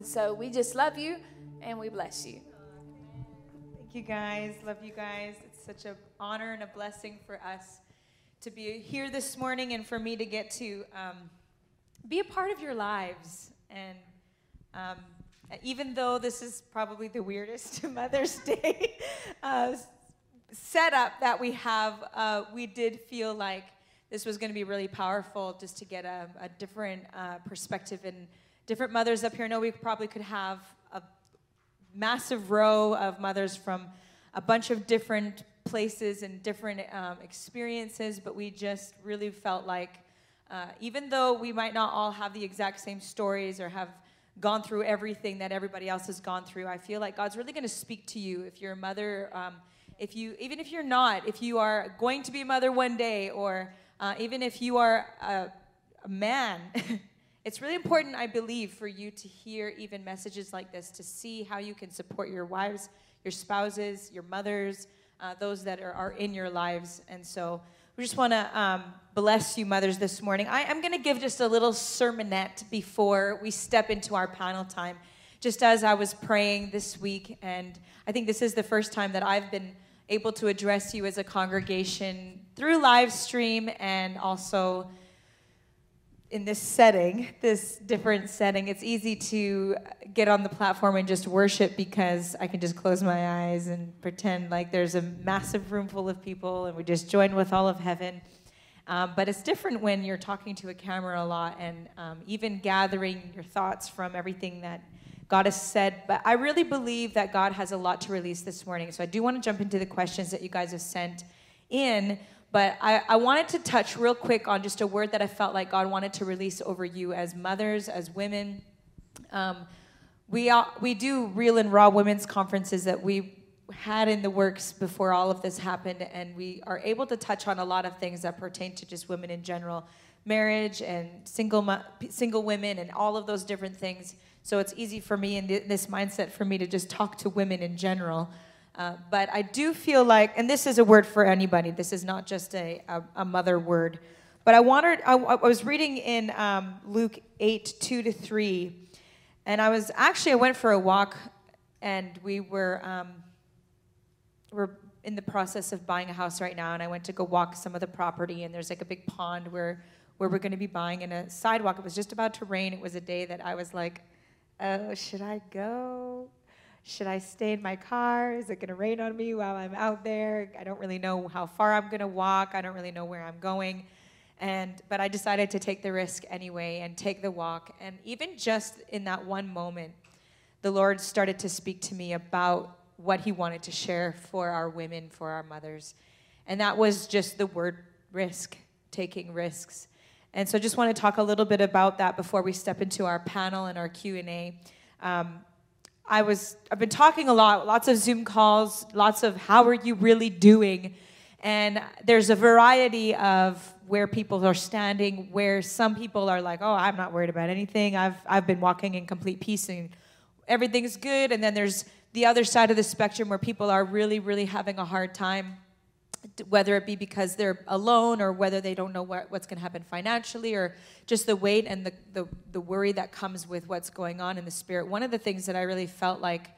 So we just love you and we bless you. Thank you guys. Love you guys. It's such an honor and a blessing for us to be here this morning and for me to get to be a part of your lives. And even though this is probably the weirdest Mother's Day setup that we have, we did feel like this was going to be really powerful just to get a different perspective and different mothers up here. I know we probably could have a massive row of mothers from a bunch of different places and different experiences, but we just really felt like even though we might not all have the exact same stories or have gone through everything that everybody else has gone through, I feel like God's really going to speak to you if you're a mother, even if you're not, if you are going to be a mother one day, or even if you are a man. It's really important, I believe, for you to hear even messages like this, to see how you can support your wives, your spouses, your mothers, those that are in your lives. And so we just want to bless you, mothers, this morning. I'm going to give just a little sermonette before we step into our panel time, just as I was praying this week. And I think this is the first time that I've been able to address you as a congregation through live stream and also in this setting, this different setting. It's easy to get on the platform and just worship because I can just close my eyes and pretend like there's a massive room full of people and we just join with all of heaven. But it's different when you're talking to a camera a lot and even gathering your thoughts from everything that God has said. But I really believe that God has a lot to release this morning. So I do want to jump into the questions that you guys have sent in. But I wanted to touch real quick on just a word that I felt like God wanted to release over you as mothers, as women. We do real and raw women's conferences that we had in the works before all of this happened, and we are able to touch on a lot of things that pertain to just women in general, marriage and single women and all of those different things. So it's easy for me in this mindset for me to just talk to women in general. But I do feel like, and this is a word for anybody, this is not just a mother word, but I was reading in Luke 8:2-3, and I went for a walk, and we're in the process of buying a house right now, and I went to go walk some of the property, and there's like a big pond where we're going to be buying, and a sidewalk. It was just about to rain. It was a day that I was like, oh, should I go? Should I stay in my car? Is it going to rain on me while I'm out there? I don't really know how far I'm going to walk. I don't really know where I'm going. But I decided to take the risk anyway and take the walk. And even just in that one moment, the Lord started to speak to me about what he wanted to share for our women, for our mothers. And that was just the word risk, taking risks. And so I just want to talk a little bit about that before we step into our panel and our Q&A. I've been talking a lot, lots of Zoom calls, lots of how are you really doing? And there's a variety of where people are standing, where some people are like, oh, I'm not worried about anything. I've been walking in complete peace and everything's good. And then there's the other side of the spectrum where people are really, really having a hard time, whether it be because they're alone or whether they don't know what's going to happen financially or just the weight and the worry that comes with what's going on in the spirit. One of the things that I really felt like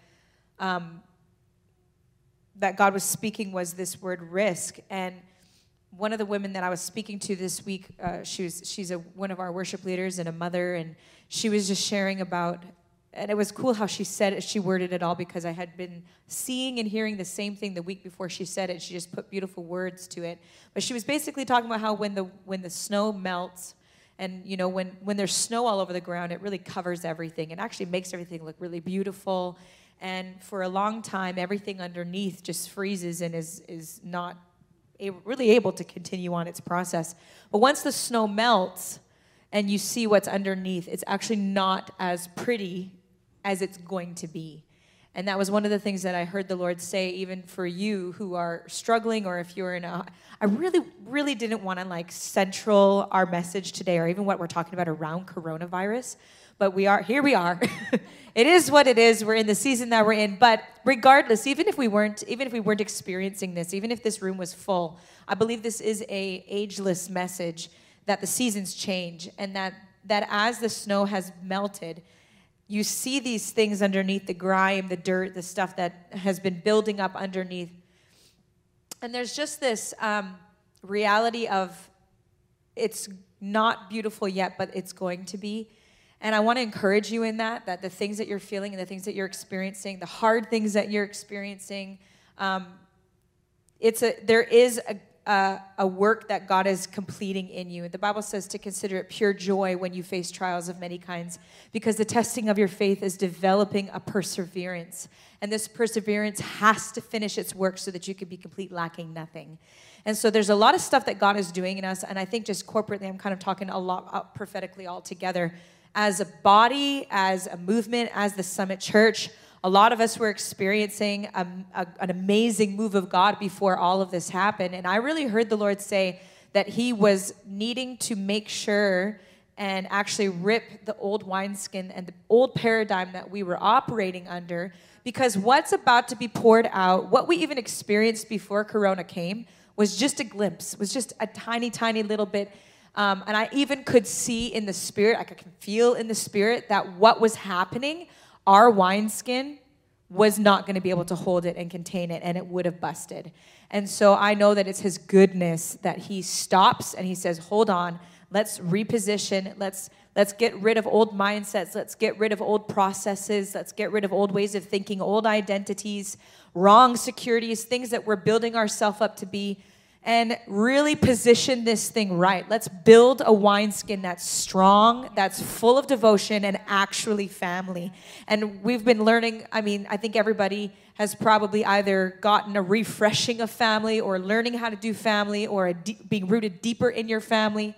that God was speaking was this word risk. And one of the women that I was speaking to this week, she's one of our worship leaders and a mother, and she was just sharing about. And it was cool how she said it, she worded it all, because I had been seeing and hearing the same thing the week before she said it. She just put beautiful words to it. But she was basically talking about how when the snow melts, and you know when there's snow all over the ground, it really covers everything. It actually makes everything look really beautiful. And for a long time, everything underneath just freezes and is not really able to continue on its process. But once the snow melts and you see what's underneath, it's actually not as pretty as it's going to be. And that was one of the things that I heard the Lord say, even for you who are struggling, or if you're I really, really didn't want to like central our message today, or even what we're talking about around coronavirus, but here we are. It is what it is. We're in the season that we're in. But regardless, even if we weren't experiencing this, even if this room was full, I believe this is a ageless message, that the seasons change, and that as the snow has melted, you see these things underneath the grime, the dirt, the stuff that has been building up underneath. And there's just this reality of it's not beautiful yet, but it's going to be. And I want to encourage you in that the things that you're feeling and the things that you're experiencing, the hard things that you're experiencing, there is a work that God is completing in you. The Bible says to consider it pure joy when you face trials of many kinds, because the testing of your faith is developing a perseverance. And this perseverance has to finish its work so that you can be complete, lacking nothing. And so there's a lot of stuff that God is doing in us. And I think just corporately, I'm kind of talking a lot prophetically all together. As a body, as a movement, as the Summit Church, a lot of us were experiencing an amazing move of God before all of this happened. And I really heard the Lord say that he was needing to make sure and actually rip the old wineskin and the old paradigm that we were operating under, because what's about to be poured out, what we even experienced before Corona came, was just a glimpse, was just a tiny, tiny little bit. And I even could see in the spirit, I could feel in the spirit that what was happening, our wineskin was not going to be able to hold it and contain it, and it would have busted. And so I know that it's his goodness that he stops and he says, hold on, let's reposition, let's get rid of old mindsets, let's get rid of old processes, let's get rid of old ways of thinking, old identities, wrong securities, things that we're building ourselves up to be, and really position this thing right. Let's build a wineskin that's strong, that's full of devotion, and actually family. And we've been learning, I think everybody has probably either gotten a refreshing of family or learning how to do family or being rooted deeper in your family.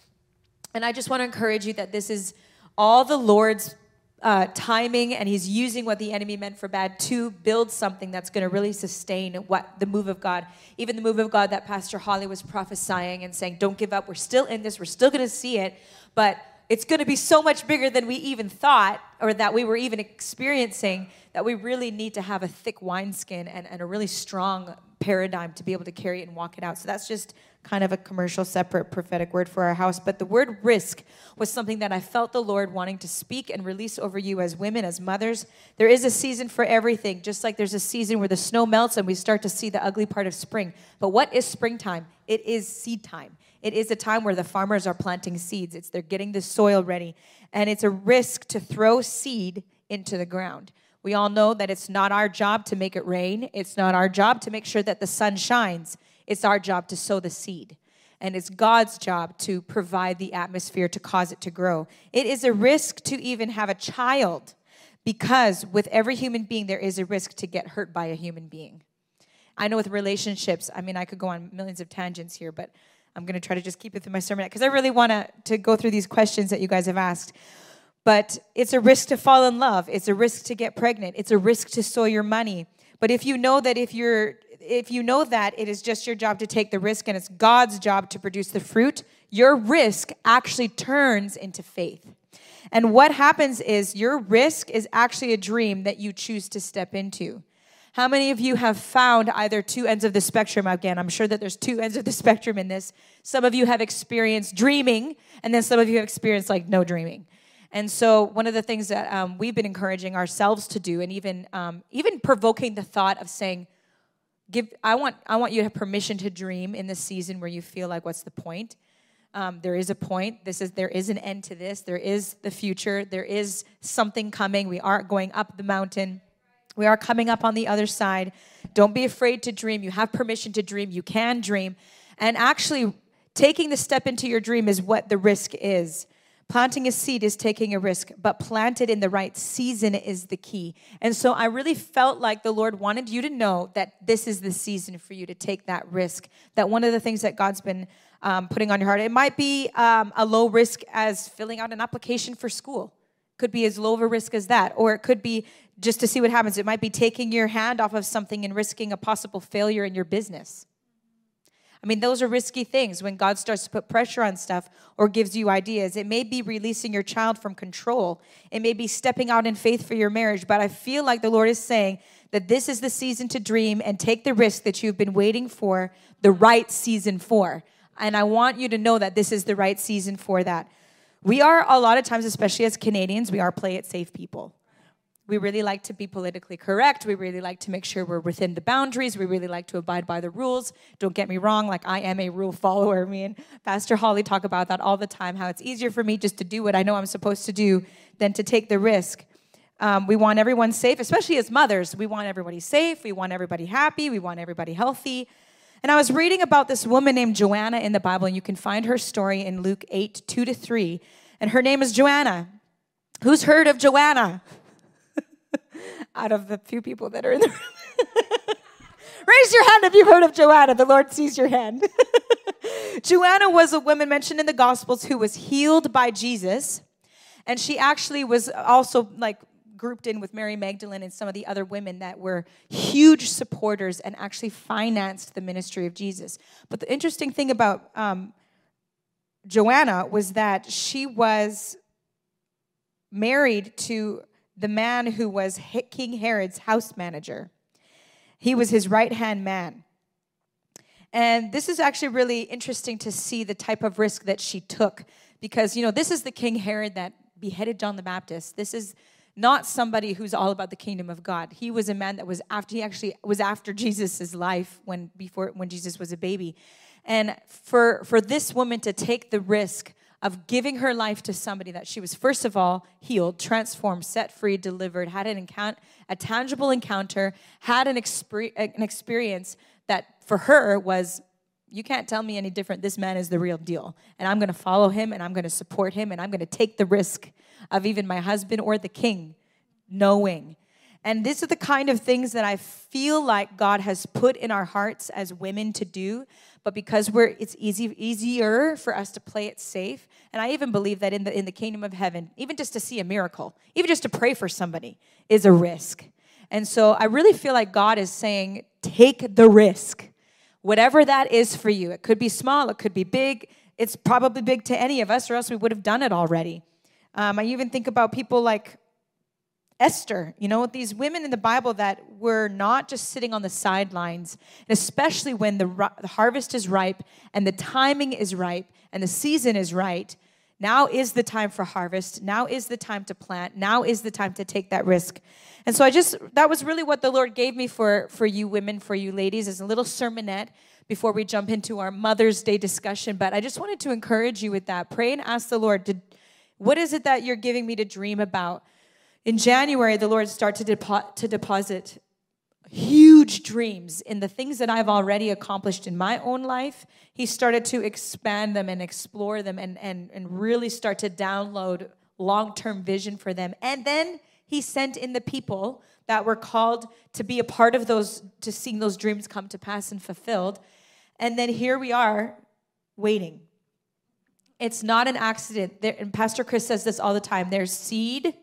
And I just want to encourage you that this is all the Lord's timing, and he's using what the enemy meant for bad to build something that's going to really sustain what the move of God, even the move of God that Pastor Holly was prophesying and saying, don't give up, we're still in this, we're still going to see it, but it's going to be so much bigger than we even thought or that we were even experiencing, that we really need to have a thick wineskin and a really strong paradigm to be able to carry it and walk it out. So that's just kind of a commercial, separate prophetic word for our house. But the word risk was something that I felt the Lord wanting to speak and release over you as women, as mothers. There is a season for everything, just like there's a season where the snow melts and we start to see the ugly part of spring. But what is springtime? It is seed time. It is a time where the farmers are planting seeds. They're getting the soil ready. And it's a risk to throw seed into the ground. We all know that it's not our job to make it rain. It's not our job to make sure that the sun shines. It's our job to sow the seed. And it's God's job to provide the atmosphere to cause it to grow. It is a risk to even have a child, because with every human being, there is a risk to get hurt by a human being. I know with relationships, I could go on millions of tangents here, but I'm going to try to just keep it through my sermon because I really want to go through these questions that you guys have asked. But it's a risk to fall in love. It's a risk to get pregnant. It's a risk to sow your money. But if you know that if you know that it is just your job to take the risk and it's God's job to produce the fruit, your risk actually turns into faith. And what happens is your risk is actually a dream that you choose to step into. How many of you have found either two ends of the spectrum? Again, I'm sure that there's two ends of the spectrum in this. Some of you have experienced dreaming, and then some of you have experienced like no dreaming. And so one of the things that we've been encouraging ourselves to do, and even provoking the thought of saying, I want you to have permission to dream in this season where you feel like, what's the point? There is a point. There is an end to this. There is the future. There is something coming. We aren't going up the mountain. We are coming up on the other side. Don't be afraid to dream. You have permission to dream. You can dream. And actually, taking the step into your dream is what the risk is. Planting a seed is taking a risk, but planted in the right season is the key. And so I really felt like the Lord wanted you to know that this is the season for you to take that risk. That one of the things that God's been putting on your heart, it might be a low risk as filling out an application for school. Could be as low of a risk as that. Or it could be just to see what happens. It might be taking your hand off of something and risking a possible failure in your business. Those are risky things when God starts to put pressure on stuff or gives you ideas. It may be releasing your child from control. It may be stepping out in faith for your marriage. But I feel like the Lord is saying that this is the season to dream and take the risk that you've been waiting for the right season for. And I want you to know that this is the right season for that. We are, a lot of times, especially as Canadians, we are play it safe people. We really like to be politically correct. We really like to make sure we're within the boundaries. We really like to abide by the rules. Don't get me wrong, like I am a rule follower. Me and Pastor Holly talk about that all the time, how it's easier for me just to do what I know I'm supposed to do than to take the risk. We want everyone safe, especially as mothers. We want everybody safe. We want everybody happy. We want everybody healthy. And I was reading about this woman named Joanna in the Bible, and you can find her story in Luke 8, 2-3. And her name is Joanna. Who's heard of Joanna? Out of the few people that are in the room. Raise your hand if you've heard of Joanna. The Lord sees your hand. Joanna was a woman mentioned in the Gospels who was healed by Jesus. And she actually was also like grouped in with Mary Magdalene and some of the other women that were huge supporters and actually financed the ministry of Jesus. But the interesting thing about Joanna was that she was married to the man who was King Herod's house manager. He was his right-hand man. And this is actually really interesting to see the type of risk that she took. Because, this is the King Herod that beheaded John the Baptist. This is not somebody who's all about the kingdom of God. He was a man that was after Jesus' life when Jesus was a baby. And for this woman to take the risk of giving her life to somebody that she was, first of all, healed, transformed, set free, delivered, had a tangible encounter, had an experience that for her was, you can't tell me any different. This man is the real deal. And I'm going to follow him, and I'm going to support him, and I'm going to take the risk of even my husband or the king knowing. And these are the kind of things that I feel like God has put in our hearts as women to do. But because it's easier for us to play it safe. And I even believe that in the kingdom of heaven, even just to see a miracle, even just to pray for somebody is a risk. And so I really feel like God is saying, take the risk. Whatever that is for you. It could be small, it could be big. It's probably big to any of us, or else we would have done it already. I even think about people like Esther, these women in the Bible that were not just sitting on the sidelines, and especially when the harvest is ripe and the timing is ripe and the season is right. Now is the time for harvest. Now is the time to plant. Now is the time to take that risk. And so that was really what the Lord gave me for you women, for you ladies, as a little sermonette before we jump into our Mother's Day discussion. But I just wanted to encourage you with that. Pray and ask the Lord, what is it that you're giving me to dream about? In January, the Lord started to deposit huge dreams in the things that I've already accomplished in my own life. He started to expand them and explore them and really start to download long-term vision for them. And then he sent in the people that were called to be a part of those, to seeing those dreams come to pass and fulfilled. And then here we are waiting. It's not an accident. And Pastor Chris says this all the time. There's seed,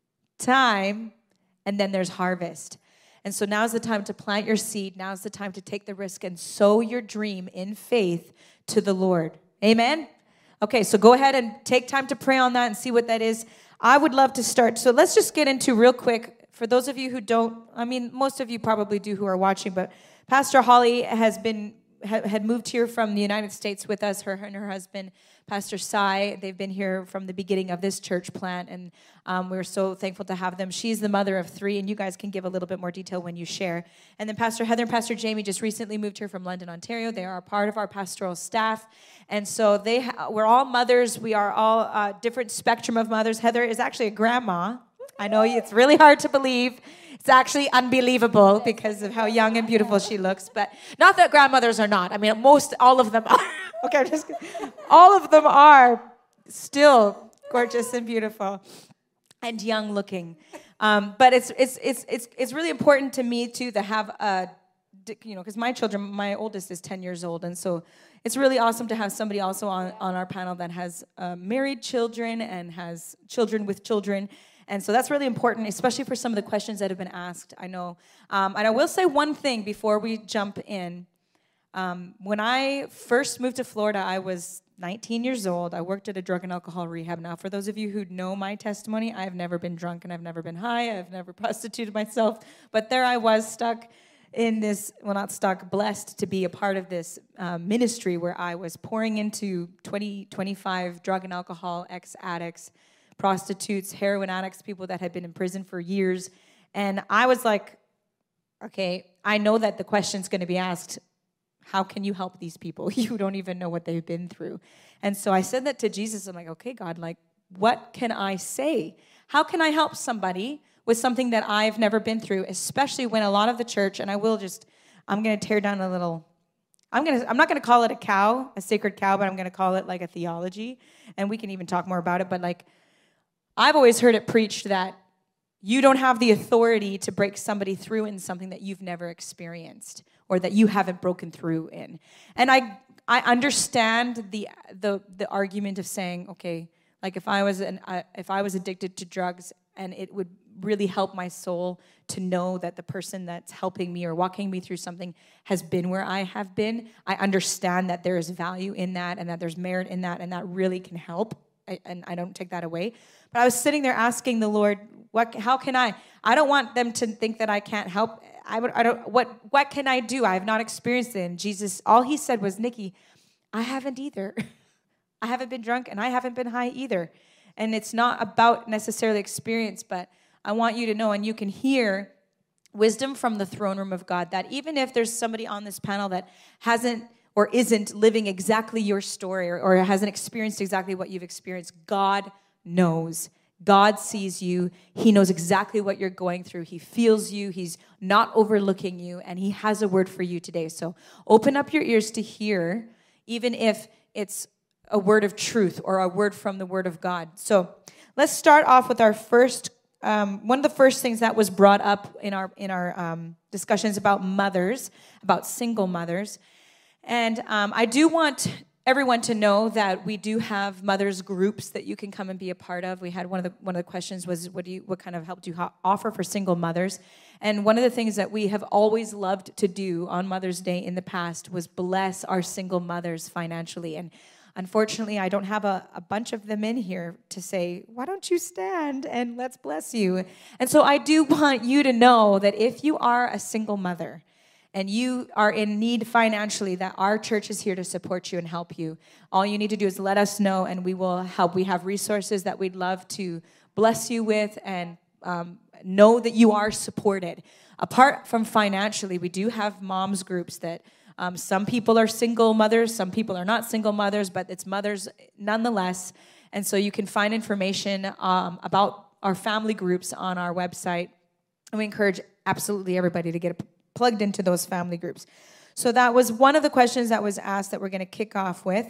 time, and then there's harvest. And so now's the time to plant your seed. Now's the time to take the risk and sow your dream in faith to the Lord. Amen? Okay, so go ahead and take time to pray on that and see what that is. I would love to start. So let's just get into real quick. For those of you who don't, most of you probably do who are watching, but Pastor Holly had moved here from the United States with us, her and her husband, Pastor Sai. They've been here from the beginning of this church plant, and we're so thankful to have them. She's the mother of 3, and you guys can give a little bit more detail when you share. And then Pastor Heather and Pastor Jamie just recently moved here from London, Ontario. They are part of our pastoral staff, and so we're all mothers. We are all different spectrum of mothers. Heather is actually a grandma. I know it's really hard to believe. It's actually unbelievable because of how young and beautiful she looks. But not that grandmothers are not. All of them are. Okay, I'm just kidding. All of them are still gorgeous and beautiful and young looking. But it's really important to me too to have because my oldest is 10 years old, and so it's really awesome to have somebody also on our panel that has married children and has children with children. And so that's really important, especially for some of the questions that have been asked, I know. And I will say one thing before we jump in. When I first moved to Florida, I was 19 years old. I worked at a drug and alcohol rehab. Now, for those of you who know my testimony, I've never been drunk and I've never been high. I've never prostituted myself. But there I was, stuck in this, well, not stuck, blessed to be a part of this ministry where I was pouring into 25 drug and alcohol ex-addicts, prostitutes, heroin addicts, people that had been in prison for years. And I was like, okay, I know that the question's going to be asked, how can you help these people? You don't even know what they've been through. And so I said that to Jesus. I'm like, okay, God, like, what can I say? How can I help somebody with something that I've never been through, especially when a lot of the church, and I'm going to tear down a little, I'm not going to call it a sacred cow, but I'm going to call it like a theology. And we can even talk more about it. But like, I've always heard it preached that you don't have the authority to break somebody through in something that you've never experienced or that you haven't broken through in. And I understand the argument of saying, okay, like if I was addicted to drugs and it would really help my soul to know that the person that's helping me or walking me through something has been where I have been, I understand that there is value in that and that there's merit in that and that really can help. And I don't take that away. But I was sitting there asking the Lord, how can I don't want them to think that I can't help. What can I do? I have not experienced it. And Jesus, all he said was, Nikki, I haven't either. I haven't been drunk and I haven't been high either. And it's not about necessarily experience, but I want you to know, and you can hear wisdom from the throne room of God, that even if there's somebody on this panel that hasn't or isn't living exactly your story or hasn't experienced exactly what you've experienced, God knows. God sees you. He knows exactly what you're going through. He feels you. He's not overlooking you, and he has a word for you today. So open up your ears to hear, even if it's a word of truth or a word from the word of God. So let's start off with our first, one of the first things that was brought up in our discussions about mothers, about single mothers. And I do want everyone to know that we do have mothers groups that you can come and be a part of. We had one of the questions was, what kind of help do you offer for single mothers? And one of the things that we have always loved to do on Mother's Day in the past was bless our single mothers financially. And unfortunately, I don't have a bunch of them in here to say, why don't you stand and let's bless you? And so I do want you to know that if you are a single mother and you are in need financially, that our church is here to support you and help you. All you need to do is let us know, and we will help. We have resources that we'd love to bless you with, and know that you are supported. Apart from financially, we do have moms groups that some people are single mothers, some people are not single mothers, but it's mothers nonetheless. And so you can find information about our family groups on our website. And we encourage absolutely everybody to get plugged into those family groups. So that was one of the questions that was asked that we're going to kick off with.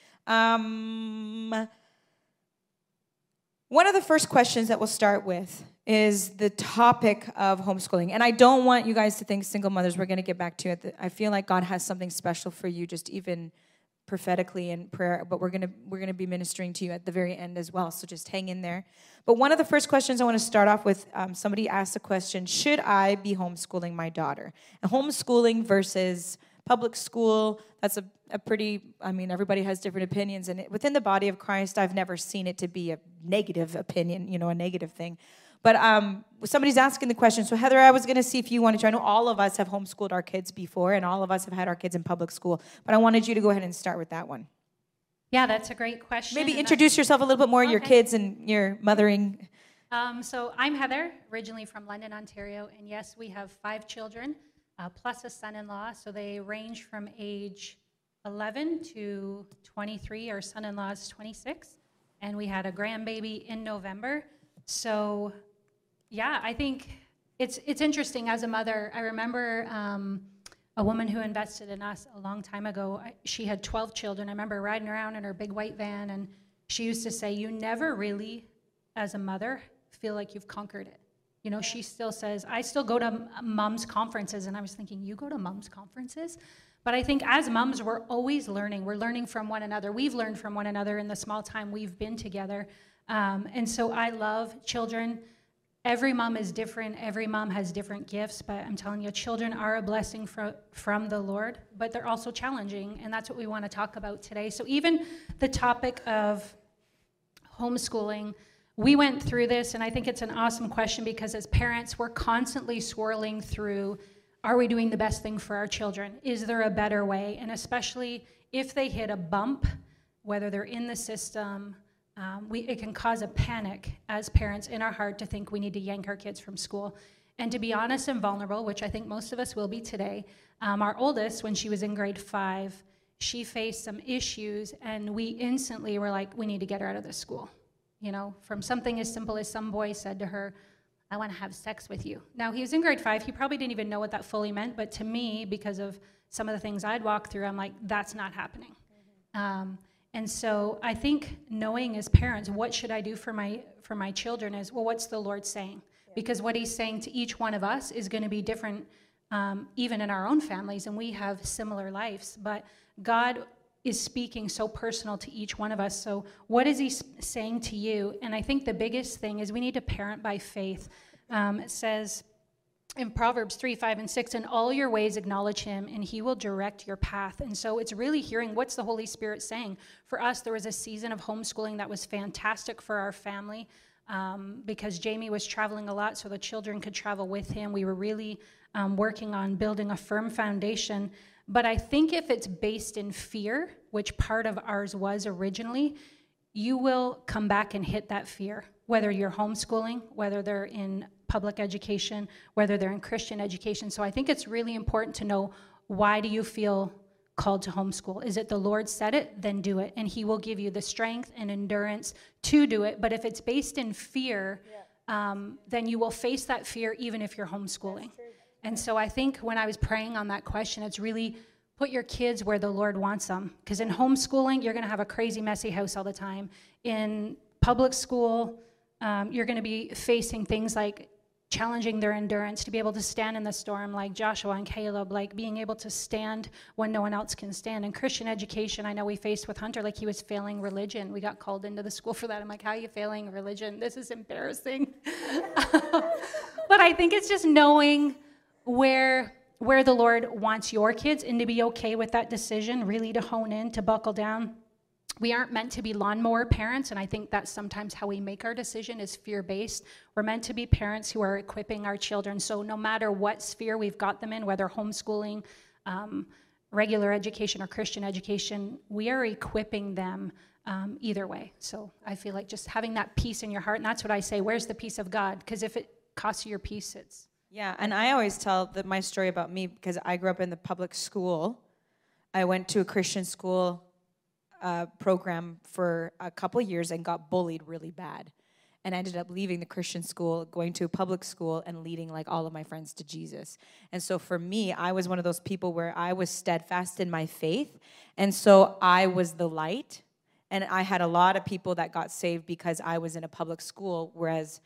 One of the first questions that we'll start with is the topic of homeschooling. And I don't want you guys to think single mothers, we're going to get back to it. I feel like God has something special for you, just even prophetically in prayer, but we're going to be ministering to you at the very end as well, so just hang in there. But one of the first questions I want to start off with, somebody asked the question, should I be homeschooling my daughter? And homeschooling versus public school, that's a pretty, everybody has different opinions, and within the body of Christ, I've never seen it to be a negative opinion, a negative thing. But somebody's asking the question, so Heather, I was going to see if you wanted to. I know all of us have homeschooled our kids before, and all of us have had our kids in public school, but I wanted you to go ahead and start with that one. Yeah, that's a great question. Maybe introduce yourself a little bit more, okay. Your kids and your mothering. So I'm Heather, originally from London, Ontario, and yes, we have 5 children, plus a son-in-law, so they range from age 11 to 23. Our son-in-law is 26, and we had a grandbaby in November. So yeah, I think it's interesting as a mother. I remember a woman who invested in us a long time ago. She had 12 children. I remember riding around in her big white van, and she used to say, you never really, as a mother, feel like you've conquered it. She still says, I still go to mom's conferences, and I was thinking, you go to mom's conferences? But I think as moms, we're always learning. We're learning from one another. We've learned from one another in the small time we've been together. And so I love children. Every mom is different. Every mom has different gifts, but I'm telling you, children are a blessing from the Lord, but they're also challenging, and that's what we want to talk about today. So even the topic of homeschooling, we went through this, and I think it's an awesome question because as parents, we're constantly swirling through are we doing the best thing for our children? Is there a better way? And especially if they hit a bump, whether they're in the system, it can cause a panic as parents in our heart to think we need to yank our kids from school. And to be honest and vulnerable, which I think most of us will be today, our oldest, when she was in grade 5, she faced some issues, and we instantly were like, we need to get her out of this school. You know, from something as simple as some boy said to her, I want to have sex with you. Now, he was in grade 5. He probably didn't even know what that fully meant, but to me, because of some of the things I'd walked through, I'm like, that's not happening. And so I think knowing as parents, what should I do for my children is, well, what's the Lord saying? Because what he's saying to each one of us is going to be different, even in our own families, and we have similar lives. But God is speaking so personal to each one of us. So what is he saying to you? And I think the biggest thing is we need to parent by faith. It says in Proverbs 3, 5, and 6, in all your ways acknowledge him, and he will direct your path. And so it's really hearing what's the Holy Spirit saying. For us, there was a season of homeschooling that was fantastic for our family. Because Jamie was traveling a lot, so the children could travel with him. We were really working on building a firm foundation. But I think if it's based in fear, which part of ours was originally, you will come back and hit that fear, whether you're homeschooling, whether they're in public education, whether they're in Christian education. So I think it's really important to know, why do you feel called to homeschool? Is it the Lord said it? Then do it. And he will give you the strength and endurance to do it. But if it's based in fear, then you will face that fear even if you're homeschooling. And so I think when I was praying on that question, it's really put your kids where the Lord wants them. Because in homeschooling, you're going to have a crazy, messy house all the time. In public school, you're going to be facing things like challenging their endurance to be able to stand in the storm like Joshua and Caleb, like being able to stand when no one else can stand. In Christian education, I know we faced with Hunter, like he was failing religion. We got called into the school for that. I'm like, how are you failing religion? This is embarrassing. But I think it's just knowing where the Lord wants your kids, and to be okay with that decision, really to hone in, to buckle down. We aren't meant to be lawnmower parents, and I think that's sometimes how we make our decision is fear-based. We're meant to be parents who are equipping our children. So no matter what sphere we've got them in, whether homeschooling, regular education, or Christian education, we are equipping them either way. So I feel like just having that peace in your heart, and that's what I say, where's the peace of God? Because if it costs you your peace, it's... Yeah, and I always tell my story about me because I grew up in the public school. I went to a Christian school program for a couple years and got bullied really bad. And I ended up leaving the Christian school, going to a public school, and leading like all of my friends to Jesus. And so for me, I was one of those people where I was steadfast in my faith. And so I was the light. And I had a lot of people that got saved because I was in a public school, whereas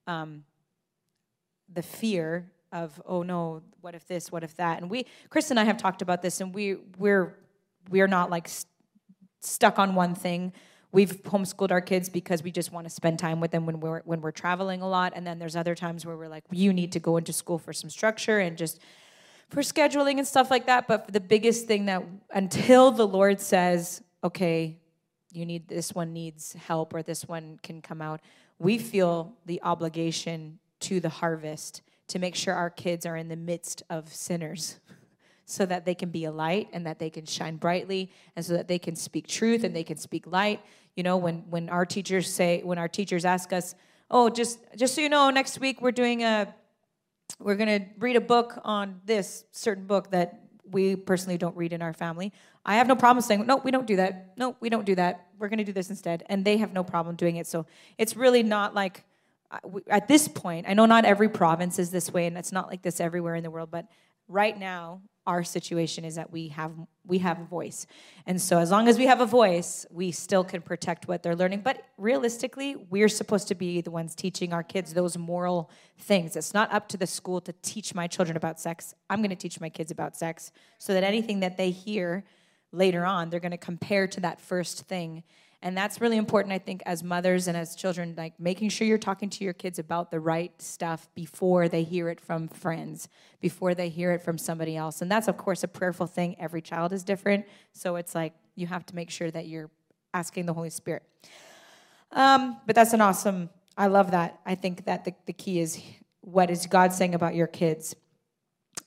the fear of, oh no, what if this, what if that? And Chris and I have talked about this, and we're not like stuck on one thing. We've homeschooled our kids because we just want to spend time with them when we're traveling a lot. And then there's other times where we're like, you need to go into school for some structure and just for scheduling and stuff like that. But the biggest thing that until the Lord says, okay, this one needs help or this one can come out, we feel the obligation to the harvest to make sure our kids are in the midst of sinners so that they can be a light and that they can shine brightly and so that they can speak truth and they can speak light. You know, when our teachers ask us, oh, just so you know, next week we're going to read a book on this certain book that we personally don't read in our family. I have no problem saying, no, we don't do that. No, we don't do that. We're going to do this instead. And they have no problem doing it. So it's really not like, at this point, I know not every province is this way, and it's not like this everywhere in the world, but right now, our situation is that we have a voice. And so as long as we have a voice, we still can protect what they're learning. But realistically, we're supposed to be the ones teaching our kids those moral things. It's not up to the school to teach my children about sex. I'm going to teach my kids about sex so that anything that they hear later on, they're going to compare to that first thing. And that's really important, I think, as mothers and as children, like making sure you're talking to your kids about the right stuff before they hear it from friends, before they hear it from somebody else. And that's, of course, a prayerful thing. Every child is different. So it's like you have to make sure that you're asking the Holy Spirit. But that's I love that. I think that the key is, what is God saying about your kids?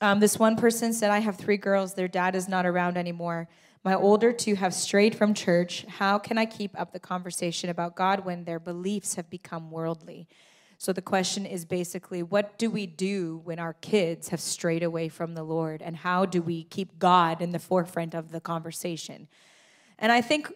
This one person said, I have 3 girls. Their dad is not around anymore. My older 2 have strayed from church. How can I keep up the conversation about God when their beliefs have become worldly? So the question is basically, what do we do when our kids have strayed away from the Lord? And how do we keep God in the forefront of the conversation? And I think,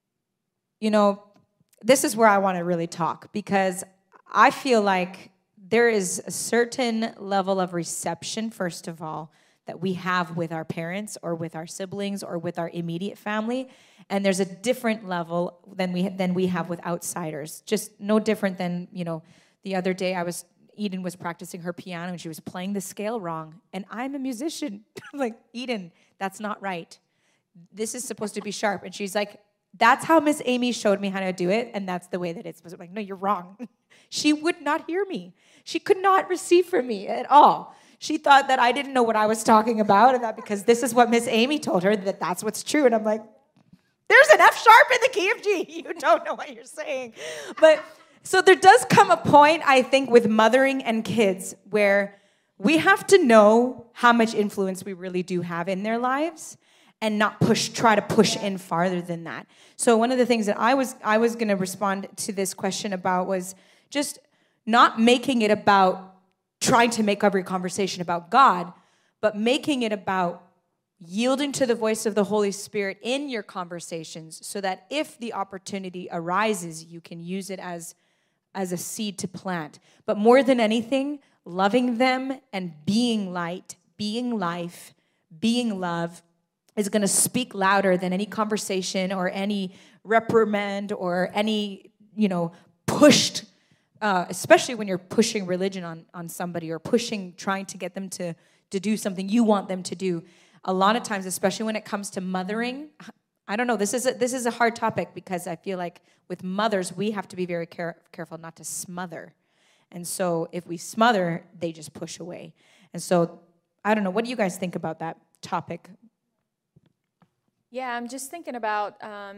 this is where I want to really talk, because I feel like there is a certain level of reception, first of all, that we have with our parents or with our siblings or with our immediate family. And there's a different level than we have with outsiders. Just no different than, the other day Eden was practicing her piano and she was playing the scale wrong. And I'm a musician. I'm like, Eden, that's not right. This is supposed to be sharp. And she's like, that's how Miss Amy showed me how to do it. And that's the way that it's supposed to be. I'm like, no, you're wrong. She would not hear me. She could not receive from me at all. She thought that I didn't know what I was talking about, and that because this is what Miss Amy told her, that's what's true. And I'm like, there's an F sharp in the key of G. You don't know what you're saying. But so there does come a point, I think, with mothering and kids where we have to know how much influence we really do have in their lives and not try to push in farther than that. So one of the things that I was going to respond to this question about was just not making it about trying to make every conversation about God, but making it about yielding to the voice of the Holy Spirit in your conversations so that if the opportunity arises, you can use it as a seed to plant. But more than anything, loving them and being light, being life, being love is going to speak louder than any conversation or any reprimand or any, pushed especially when you're pushing religion on somebody or trying to get them to do something you want them to do. A lot of times, especially when it comes to mothering, I don't know, this is a hard topic because I feel like with mothers, we have to be very careful not to smother. And so if we smother, they just push away. And so, I don't know, what do you guys think about that topic? Yeah, I'm just thinking about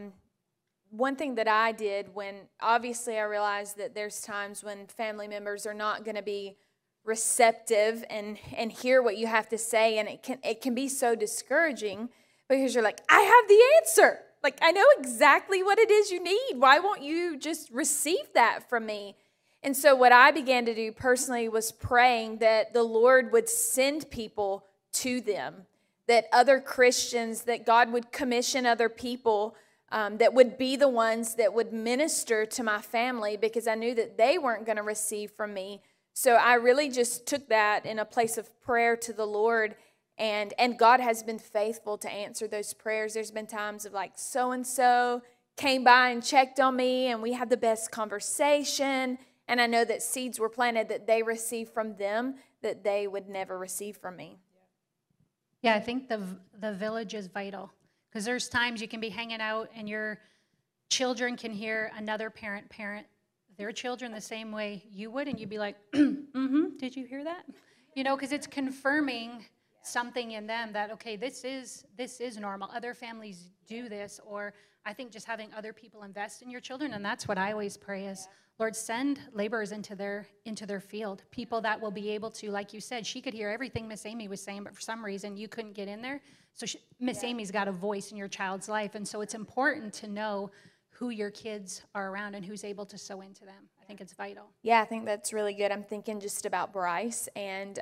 one thing that I did when obviously I realized that there's times when family members are not going to be receptive and hear what you have to say, and it can be so discouraging because you're like, I have the answer. Like, I know exactly what it is you need. Why won't you just receive that from me? And so what I began to do personally was praying that the Lord would send people to them, that other Christians, that God would commission other people that would be the ones that would minister to my family because I knew that they weren't going to receive from me. So I really just took that in a place of prayer to the Lord, and God has been faithful to answer those prayers. There's been times of like so-and-so came by and checked on me, and we had the best conversation, and I know that seeds were planted that they received from them that they would never receive from me. Yeah, I think the village is vital. Because there's times you can be hanging out and your children can hear another parent their children the same way you would, and you'd be like, did you hear that? Because it's confirming something in them that, okay, this is normal. Other families do this, or I think just having other people invest in your children, and that's what I always pray is, Lord, send laborers into their field, people that will be able to, like you said, she could hear everything Miss Amy was saying, but for some reason you couldn't get in there. So Miss Amy's got a voice in your child's life, and so it's important to know who your kids are around and who's able to sow into them. I think it's vital. Yeah, I think that's really good. I'm thinking just about Bryce, and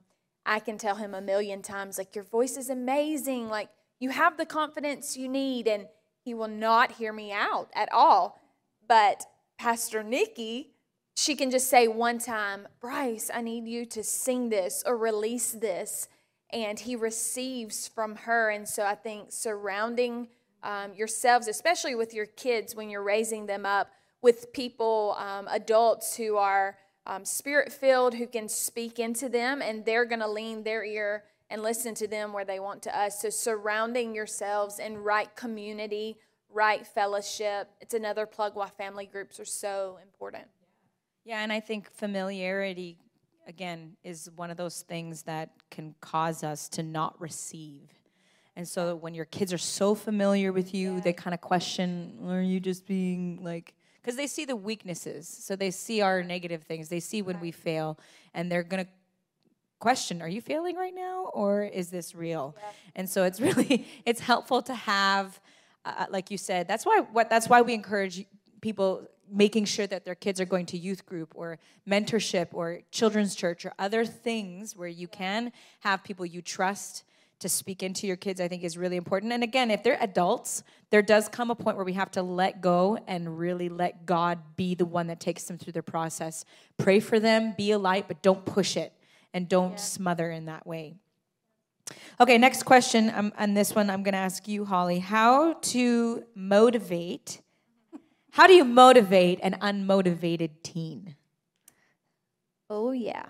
I can tell him a million times, like, your voice is amazing, like, you have the confidence you need, and he will not hear me out at all. But Pastor Nikki, she can just say one time, Bryce, I need you to sing this or release this, and he receives from her. And so I think surrounding yourselves, especially with your kids when you're raising them up, with people, adults who are spirit-filled, who can speak into them, and they're going to lean their ear and listen to them where they want to us. So surrounding yourselves in right community, right fellowship. It's another plug why family groups are so important. Yeah, and I think familiarity, again, is one of those things that can cause us to not receive. And so when your kids are so familiar with you, they kind of question, are you just being like, because they see the weaknesses. So they see our negative things. They see when we fail, and they're going to question, are you failing right now, or is this real? Yeah. And so it's really, it's helpful to have, like you said, that's why we encourage people making sure that their kids are going to youth group or mentorship or children's church or other things where you can have people you trust to speak into your kids, I think is really important. And again, if they're adults, there does come a point where we have to let go and really let God be the one that takes them through their process. Pray for them, be a light, but don't push it and don't smother in that way. Okay, next question. On this one, I'm going to ask you, Holly, how do you motivate an unmotivated teen? Oh, yeah.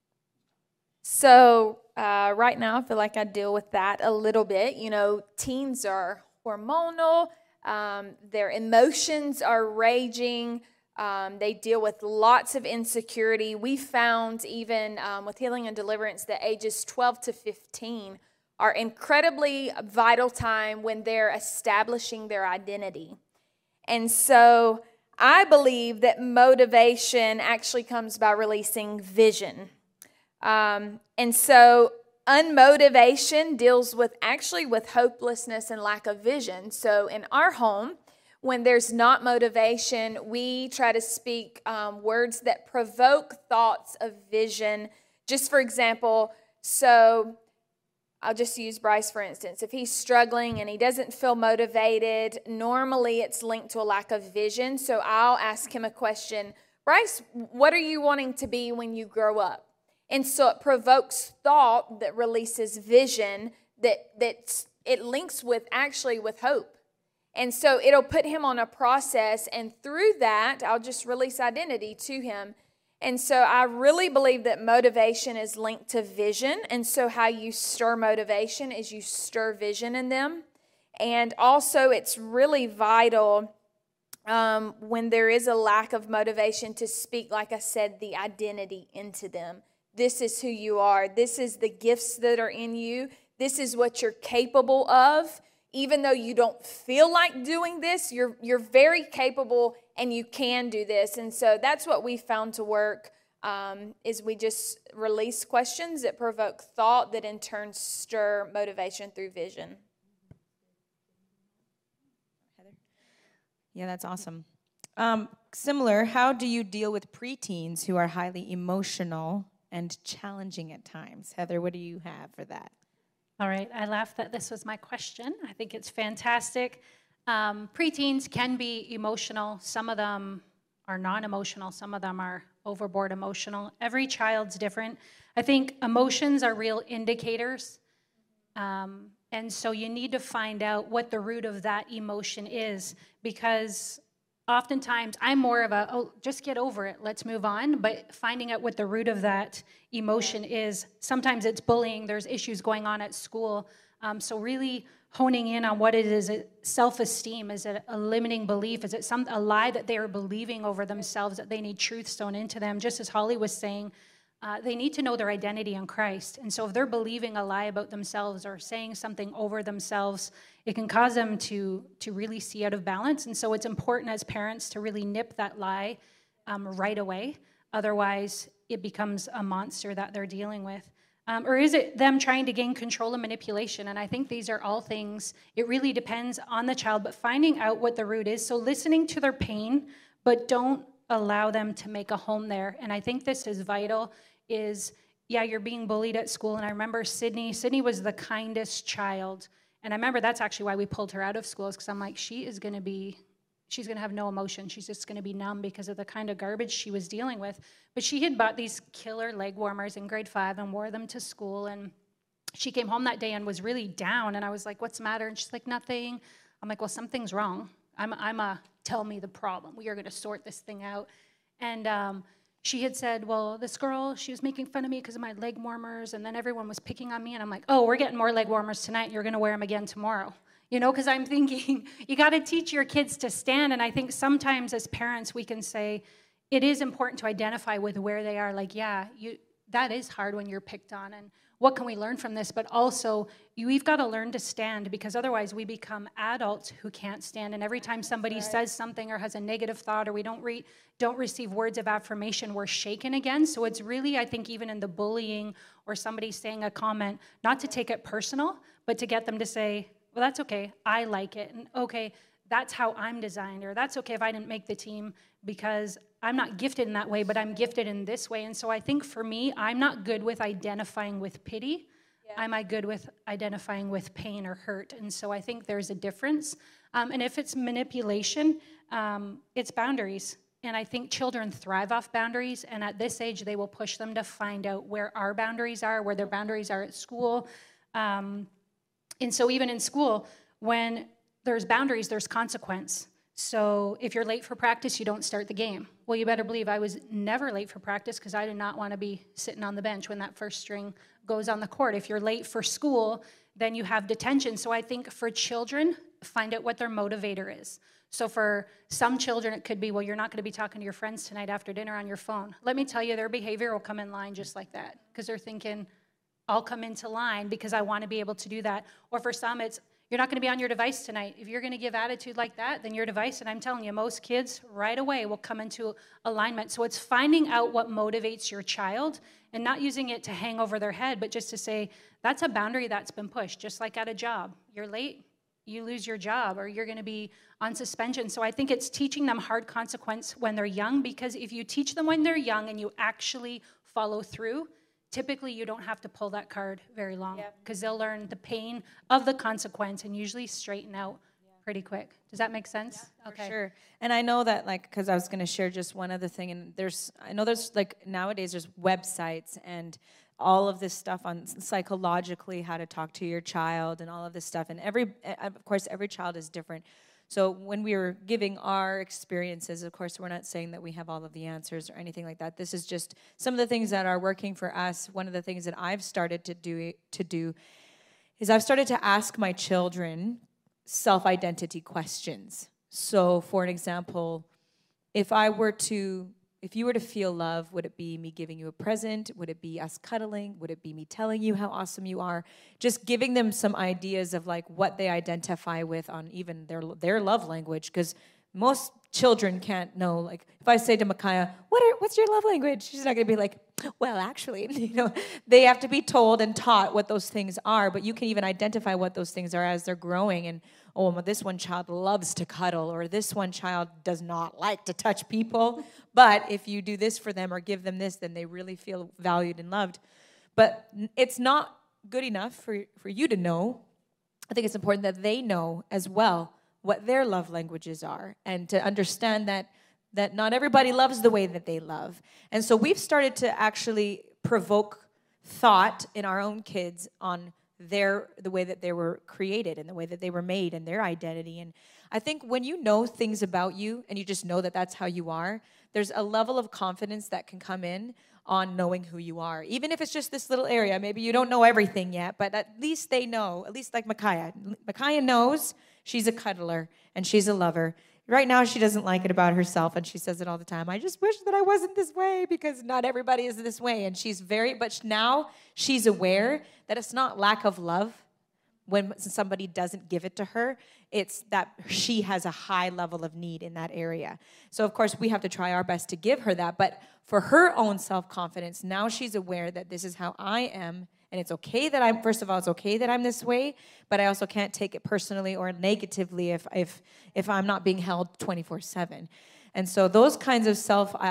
So right now, I feel like I deal with that a little bit. You know, teens are hormonal. Their emotions are raging. They deal with lots of insecurity. We found even with Healing and Deliverance that ages 12 to 15 are incredibly vital time when they're establishing their identity. And so I believe that motivation actually comes by releasing vision. And so unmotivation deals with hopelessness and lack of vision. So in our home, when there's not motivation, we try to speak words that provoke thoughts of vision. Just for example, so I'll just use Bryce for instance. If he's struggling and he doesn't feel motivated, normally it's linked to a lack of vision. So I'll ask him a question, Bryce, what are you wanting to be when you grow up? And so it provokes thought that releases vision that it links with hope. And so it'll put him on a process, and through that, I'll just release identity to him. And so I really believe that motivation is linked to vision. And so how you stir motivation is you stir vision in them. And also it's really vital when there is a lack of motivation to speak, like I said, the identity into them. This is who you are. This is the gifts that are in you. This is what you're capable of. Even though you don't feel like doing this, you're very capable and you can do this. And so that's what we found to work, is we just release questions that provoke thought that in turn stir motivation through vision. Yeah, that's awesome. Similar, how do you deal with preteens who are highly emotional and challenging at times? Heather, what do you have for that? All right, I laughed that this was my question. I think it's fantastic. Preteens can be emotional. Some of them are non-emotional. Some of them are overboard emotional. Every child's different. I think emotions are real indicators. And so you need to find out what the root of that emotion is, because oftentimes I'm more of a, oh, just get over it, let's move on. But finding out what the root of that emotion is, sometimes it's bullying, there's issues going on at school. So really honing in on what it is. Self-esteem, is it a limiting belief? Is it a lie that they are believing over themselves, that they need truth sown into them? Just as Holly was saying, they need to know their identity in Christ. And so if they're believing a lie about themselves or saying something over themselves, it can cause them to really see out of balance. And so it's important as parents to really nip that lie right away. Otherwise, it becomes a monster that they're dealing with. Or is it them trying to gain control and manipulation? And I think these are all things, it really depends on the child, but finding out what the root is. So listening to their pain, but don't allow them to make a home there. And I think this is vital. Is, yeah, you're being bullied at school. And I remember Sydney was the kindest child. And I remember that's actually why we pulled her out of school, is because I'm like, she's going to have no emotion. She's just going to be numb because of the kind of garbage she was dealing with. But she had bought these killer leg warmers in grade 5 and wore them to school. And she came home that day and was really down. And I was like, what's the matter? And she's like, nothing. I'm like, well, something's wrong. Tell me the problem. We are going to sort this thing out. And she had said, well, this girl, she was making fun of me because of my leg warmers, and then everyone was picking on me, and I'm like, oh, we're getting more leg warmers tonight, you're going to wear them again tomorrow. You know, because I'm thinking, you got to teach your kids to stand, and I think sometimes as parents we can say, it is important to identify with where they are. Like, yeah, that is hard when you're picked on, and what can we learn from this? But also, we've got to learn to stand, because otherwise we become adults who can't stand. And every time somebody says something or has a negative thought, or we don't receive words of affirmation, we're shaken again. So it's really, I think, even in the bullying or somebody saying a comment, not to take it personal, but to get them to say, well, that's okay, I like it. And okay, that's how I'm designed, or that's okay if I didn't make the team because I'm not gifted in that way, but I'm gifted in this way. And so I think for me, I'm not good with identifying with pity. Yeah. Am I good with identifying with pain or hurt? And so I think there's a difference. And if it's manipulation, it's boundaries. And I think children thrive off boundaries. And at this age, they will push them to find out where our boundaries are, where their boundaries are at school. And so even in school, when there's boundaries, there's consequence. So if you're late for practice, you don't start the game. Well, you better believe I was never late for practice, because I did not want to be sitting on the bench when that first string goes on the court. If you're late for school, then you have detention. So I think for children, find out what their motivator is. So for some children, it could be, well, you're not going to be talking to your friends tonight after dinner on your phone. Let me tell you, their behavior will come in line just like that, because they're thinking, I'll come into line because I want to be able to do that. Or for some, it's, you're not going to be on your device tonight. If you're going to give attitude like that, then your device, and I'm telling you, most kids right away will come into alignment. So it's finding out what motivates your child and not using it to hang over their head, but just to say, that's a boundary that's been pushed, just like at a job. You're late, you lose your job, or you're going to be on suspension. So I think it's teaching them hard consequence when they're young, because if you teach them when they're young and you actually follow through, typically you don't have to pull that card very long, because they'll learn the pain of the consequence and usually straighten out pretty quick. Does that make sense? Yeah, okay. For sure. And I know that, like, because I was going to share just one other thing, and I know there's like nowadays there's websites and all of this stuff on psychologically how to talk to your child and all of this stuff, and of course every child is different. So when we were giving our experiences, of course, we're not saying that we have all of the answers or anything like that. This is just some of the things that are working for us. One of the things that I've started to do is I've started to ask my children self-identity questions. So for an example, if you were to feel love, would it be me giving you a present? Would it be us cuddling? Would it be me telling you how awesome you are? Just giving them some ideas of like what they identify with on even their love language, because most children can't know. Like if I say to Micaiah, what's your love language? She's not going to be like, well, actually, they have to be told and taught what those things are. But you can even identify what those things are as they're growing. And oh, well, this one child loves to cuddle, or this one child does not like to touch people. But if you do this for them or give them this, then they really feel valued and loved. But it's not good enough for you to know. I think it's important that they know as well what their love languages are, and to understand that not everybody loves the way that they love. And so we've started to actually provoke thought in our own kids on the way that they were created and the way that they were made and their identity. And I think when you know things about you and you just know that that's how you are, there's a level of confidence that can come in on knowing who you are. Even if it's just this little area, maybe you don't know everything yet, but at least they know, at least like Micaiah. Micaiah knows she's a cuddler and she's a lover. Right now, she doesn't like it about herself, and she says it all the time. I just wish that I wasn't this way, because not everybody is this way. And but now she's aware that it's not lack of love when somebody doesn't give it to her. It's that she has a high level of need in that area. So, of course, we have to try our best to give her that. But for her own self-confidence, now she's aware that this is how I am. And it's okay that first of all, it's okay that I'm this way, but I also can't take it personally or negatively if I'm not being held 24/7. And so those kinds of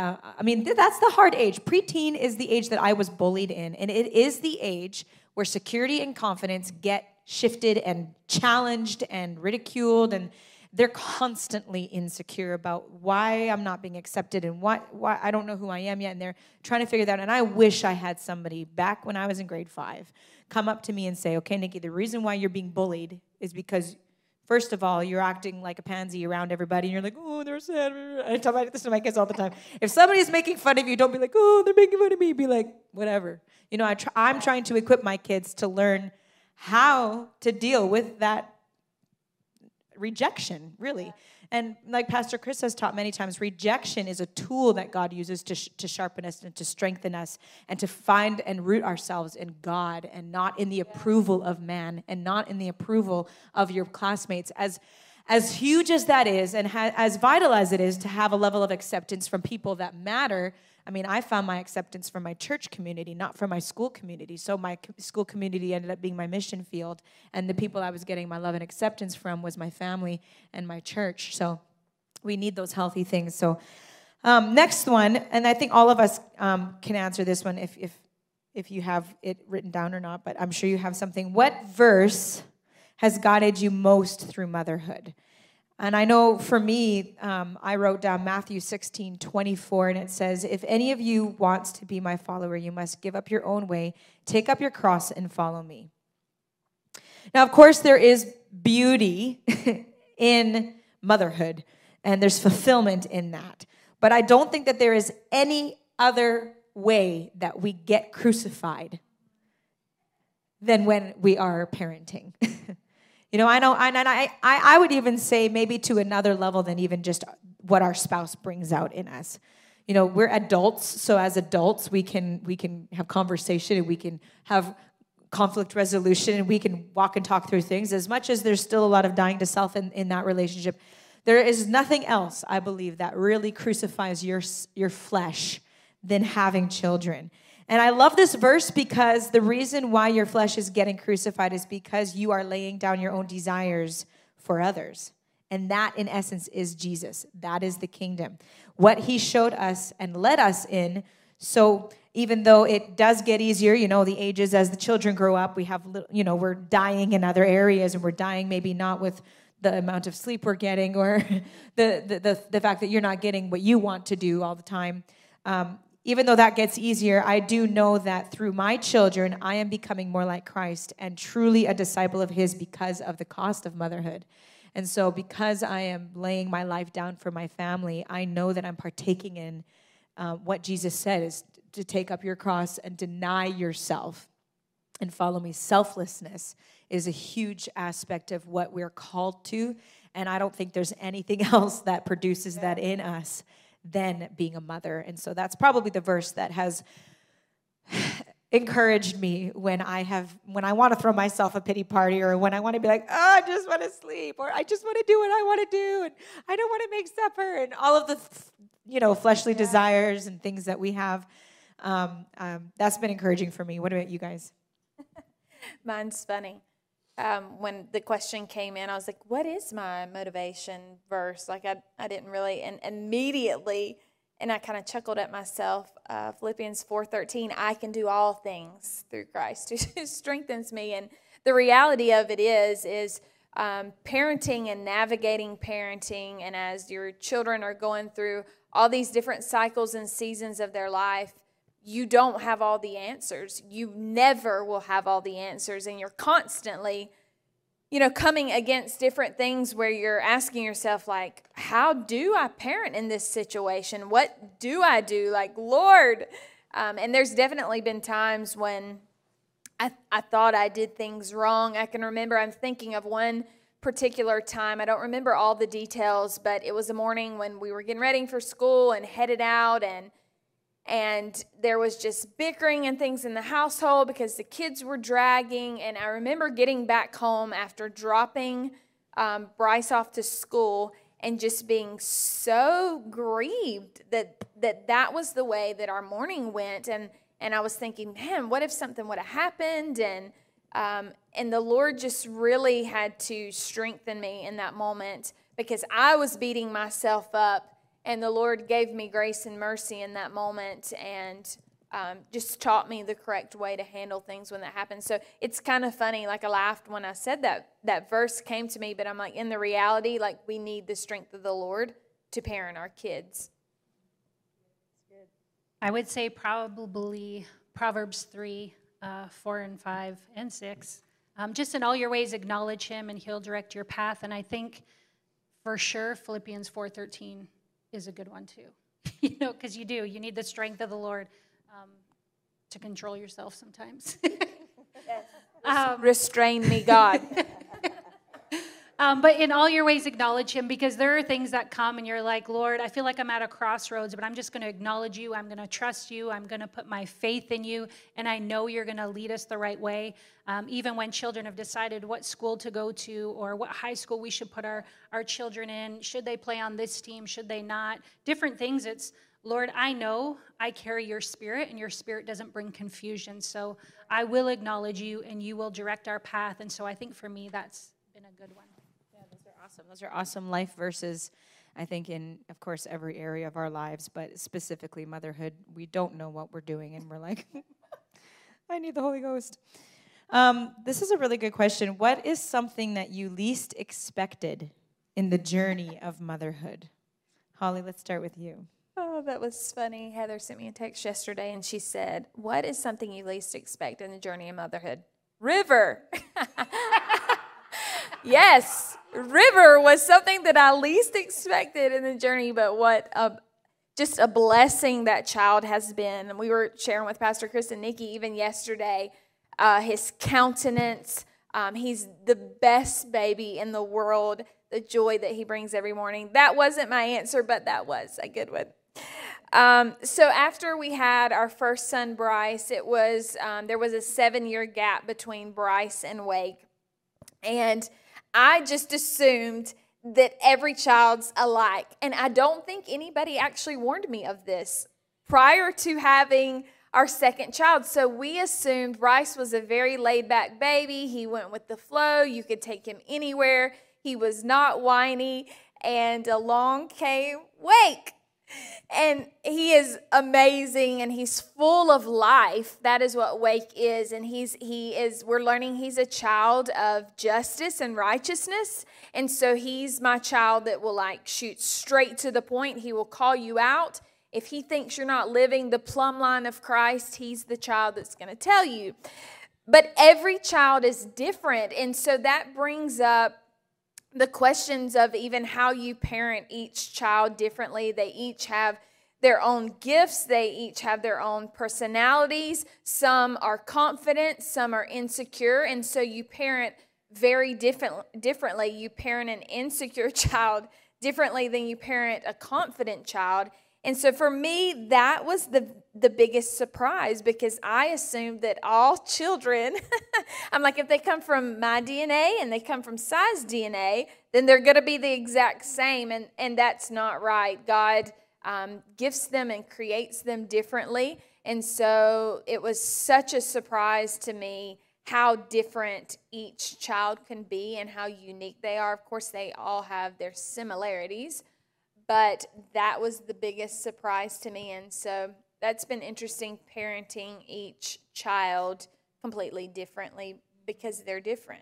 that's the hard age. Preteen is the age that I was bullied in, and it is the age where security and confidence get shifted and challenged and ridiculed, and they're constantly insecure about why I'm not being accepted and why I don't know who I am yet, and they're trying to figure that out. And I wish I had somebody back when I was in grade 5 come up to me and say, okay, Nikki, the reason why you're being bullied is because, first of all, you're acting like a pansy around everybody, and you're like, oh, they're sad. I tell this to my kids all the time. If somebody's making fun of you, don't be like, oh, they're making fun of me. Be like, whatever. I'm trying to equip my kids to learn how to deal with that rejection, really. And like Pastor Chris has taught many times, rejection is a tool that God uses to sharpen us and to strengthen us and to find and root ourselves in God and not in the approval of man and not in the approval of your classmates. As huge as that is and as vital as it is to have a level of acceptance from people that matter, I mean, I found my acceptance from my church community, not from my school community. So my school community ended up being my mission field, and the people I was getting my love and acceptance from was my family and my church. So we need those healthy things. So next one, and I think all of us can answer this one if you have it written down or not, but I'm sure you have something. What verse has guided you most through motherhood? And I know for me, I wrote down Matthew 16:24, and it says, if any of you wants to be my follower, you must give up your own way, take up your cross, and follow me. Now, of course, there is beauty in motherhood, and there's fulfillment in that. But I don't think that there is any other way that we get crucified than when we are parenting. You know, I would even say maybe to another level than even just what our spouse brings out in us. You know, we're adults, so as adults, we can have conversation and we can have conflict resolution and we can walk and talk through things. As much as there's still a lot of dying to self in that relationship, there is nothing else, I believe, that really crucifies your flesh than having children. And I love this verse because the reason why your flesh is getting crucified is because you are laying down your own desires for others. And that, in essence, is Jesus. That is the kingdom. What he showed us and led us in. So even though it does get easier, you know, the ages as the children grow up, we have, we're dying in other areas, and we're dying maybe not with the amount of sleep we're getting or the fact that you're not getting what you want to do all the time. Even though that gets easier, I do know that through my children, I am becoming more like Christ and truly a disciple of his because of the cost of motherhood. And so because I am laying my life down for my family, I know that I'm partaking in what Jesus said is to take up your cross and deny yourself and follow me. Selflessness is a huge aspect of what we're called to, and I don't think there's anything else that produces that in us than being a mother. And so that's probably the verse that has encouraged me when I want to throw myself a pity party, or when I want to be like, oh, I just want to sleep, or I just want to do what I want to do, and I don't want to make supper, and all of the fleshly desires and things that we have. That's been encouraging for me. What about you guys? Mine's funny. When the question came in, I was like, what is my motivation verse? Like, I didn't really, and immediately, and I kind of chuckled at myself, Philippians 4:13, I can do all things through Christ who strengthens me. And the reality of it is parenting and navigating parenting, and as your children are going through all these different cycles and seasons of their life, you don't have all the answers. You never will have all the answers, and you're constantly, coming against different things where you're asking yourself, like, how do I parent in this situation? What do I do? Like, Lord. And there's definitely been times when I thought I did things wrong. I can remember, I'm thinking of one particular time. I don't remember all the details, but it was a morning when we were getting ready for school and headed out, and there was just bickering and things in the household because the kids were dragging. And I remember getting back home after dropping Bryce off to school and just being so grieved that was the way that our morning went. And I was thinking, man, what if something would have happened? And the Lord just really had to strengthen me in that moment because I was beating myself up. And the Lord gave me grace and mercy in that moment and just taught me the correct way to handle things when that happens. So it's kind of funny, like I laughed when I said that verse came to me, but I'm like, in the reality, like we need the strength of the Lord to parent our kids. I would say probably Proverbs 3, 4 and 5 and 6. Just in all your ways acknowledge him and he'll direct your path. And I think for sure Philippians 4:13 is a good one too, because you need the strength of the Lord to control yourself sometimes. Restrain me, God. But in all your ways, acknowledge him, because there are things that come and you're like, Lord, I feel like I'm at a crossroads, but I'm just going to acknowledge you. I'm going to trust you. I'm going to put my faith in you. And I know you're going to lead us the right way. Even when children have decided what school to go to or what high school we should put our children in, should they play on this team, should they not, different things. It's, Lord, I know I carry your spirit, and your spirit doesn't bring confusion. So I will acknowledge you, and you will direct our path. And so I think for me, that's been a good one. Yeah, those are awesome. Those are awesome life verses, I think, in, of course, every area of our lives, but specifically motherhood. We don't know what we're doing, and we're like, I need the Holy Ghost. This is a really good question. What is something that you least expected in the journey of motherhood? Holly, let's start with you. Oh, that was funny. Heather sent me a text yesterday, and she said, what is something you least expect in the journey of motherhood? River. Yes, river was something that I least expected in the journey, but what just a blessing that child has been. And we were sharing with Pastor Chris and Nikki even yesterday, his countenance. He's the best baby in the world, the joy that he brings every morning. That wasn't my answer, but that was a good one. So after we had our first son, Bryce, it was there was a 7-year gap between Bryce and Wake. And I just assumed that every child's alike. And I don't think anybody actually warned me of this prior to having our second child. So we assumed Bryce was a very laid-back baby. He went with the flow. You could take him anywhere. He was not whiny. And along came Wake. And he is amazing, and he's full of life. That is what Wake is. And we're learning he's a child of justice and righteousness. And so he's my child that will shoot straight to the point. He will call you out. If he thinks you're not living the plumb line of Christ, he's the child that's going to tell you. But every child is different. And so that brings up the questions of even how you parent each child differently. They each have their own gifts. They each have their own personalities. Some are confident, some are insecure. And so you parent very differently. You parent an insecure child differently than you parent a confident child. And so for me, that was the biggest surprise, because I assumed that all children, I'm like, if they come from my DNA and they come from Sai's DNA, then they're going to be the exact same. And that's not right. God gifts them and creates them differently. And so it was such a surprise to me how different each child can be and how unique they are. Of course, they all have their similarities, but that was the biggest surprise to me. And so that's been interesting, parenting each child completely differently because they're different.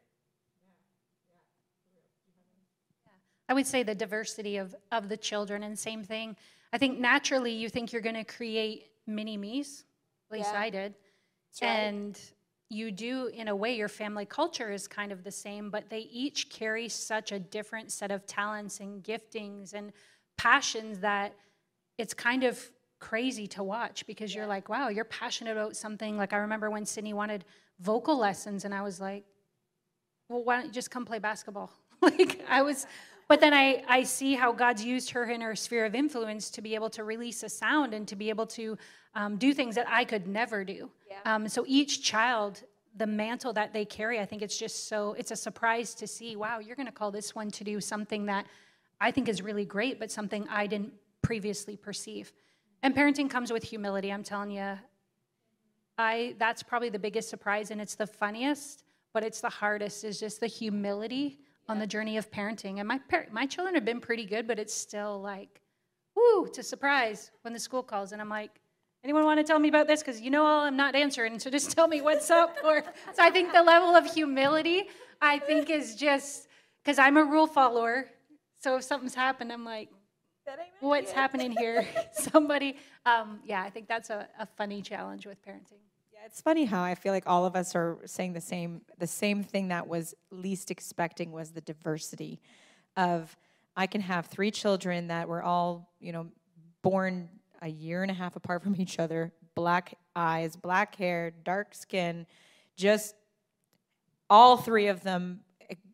I would say the diversity of the children, and same thing. I think naturally you think you're going to create mini-me's. At least I did. That's right. And you do, in a way, your family culture is kind of the same, but they each carry such a different set of talents and giftings and passions that it's kind of crazy to watch, because you're like, wow, you're passionate about something. Like I remember when Sydney wanted vocal lessons, and I was like, well, why don't you just come play basketball? But then I see how God's used her in her sphere of influence to be able to release a sound and to be able to do things that I could never do. Yeah. So each child, the mantle that they carry, I think it's a surprise to see, wow, you're going to call this one to do something that I think is really great, but something I didn't previously perceive. And parenting comes with humility, I'm telling you. That's probably the biggest surprise, and it's the funniest, but it's the hardest, is just the humility on the journey of parenting. And my children have been pretty good, but it's still like, woo, it's a surprise when the school calls, and I'm like, anyone want to tell me about this? Because I'm not answering, so just tell me what's up. So I think the level of humility, I think, is just, because I'm a rule follower, so if something's happened, I'm like, what's happening here? Somebody, I think that's a funny challenge with parenting. Yeah, it's funny how I feel like all of us are saying the same thing that was least expecting was the diversity of, I can have 3 children that were all, born a year and a half apart from each other, black eyes, black hair, dark skin, just all 3 of them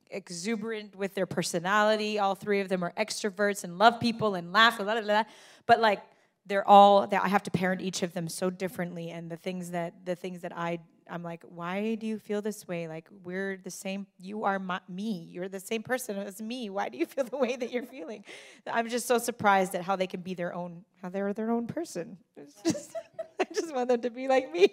exuberant with their personality. All three of them are extroverts and love people and laugh, blah, blah, blah. But like I have to parent each of them so differently. And the things that I'm like, why do you feel this way? Like, we're the same. You are me. You're the same person as me. Why do you feel the way that you're feeling? I'm just so surprised at how they can be how they're their own person. It's just, I just want them to be like me.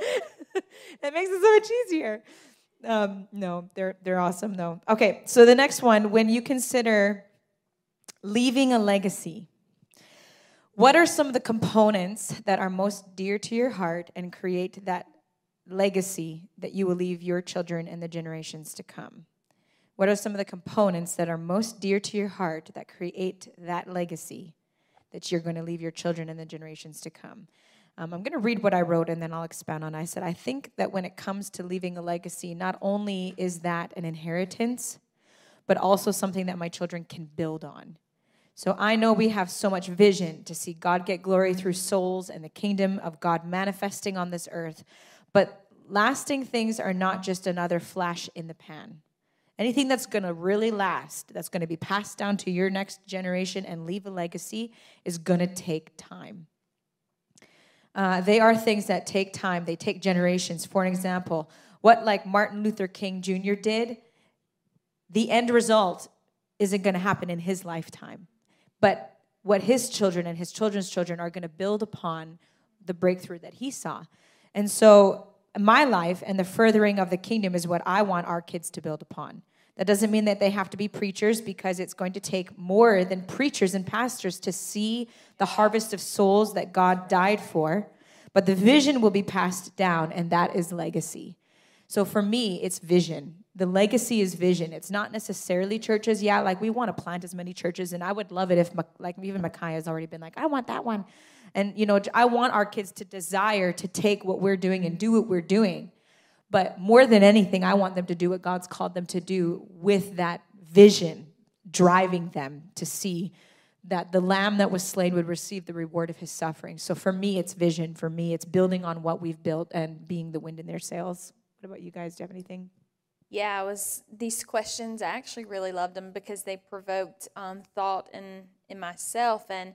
It makes it so much easier. No, they're awesome though. Okay, so the next one, when you consider leaving a legacy, what are some of the components that are most dear to your heart and create that legacy that you will leave your children and the generations to come? What are some of the components that are most dear to your heart that create that legacy that you're going to leave your children and the generations to come? I'm going to read what I wrote and then I'll expand on it. I said, I think that when it comes to leaving a legacy, not only is that an inheritance, but also something that my children can build on. So I know we have so much vision to see God get glory through souls and the kingdom of God manifesting on this earth. But lasting things are not just another flash in the pan. Anything that's going to really last, that's going to be passed down to your next generation and leave a legacy is going to take time. They are things that take time. They take generations. For an example, what like Martin Luther King Jr. did, the end result isn't going to happen in his lifetime. But what his children and his children's children are going to build upon the breakthrough that he saw. And so my life and the furthering of the kingdom is what I want our kids to build upon. That doesn't mean that they have to be preachers, because it's going to take more than preachers and pastors to see the harvest of souls that God died for. But the vision will be passed down, and that is legacy. So for me, it's vision. The legacy is vision. It's not necessarily churches. Yeah, like we want to plant as many churches, and I would love it if, like even Micaiah has already been like, I want that one. And, you know, I want our kids to desire to take what we're doing and do what we're doing. But more than anything, I want them to do what God's called them to do with that vision, driving them to see that the lamb that was slain would receive the reward of his suffering. So for me, it's vision. For me, it's building on what we've built and being the wind in their sails. What about you guys? Do you have anything? Yeah, these questions, I actually really loved them because they provoked thought in myself. And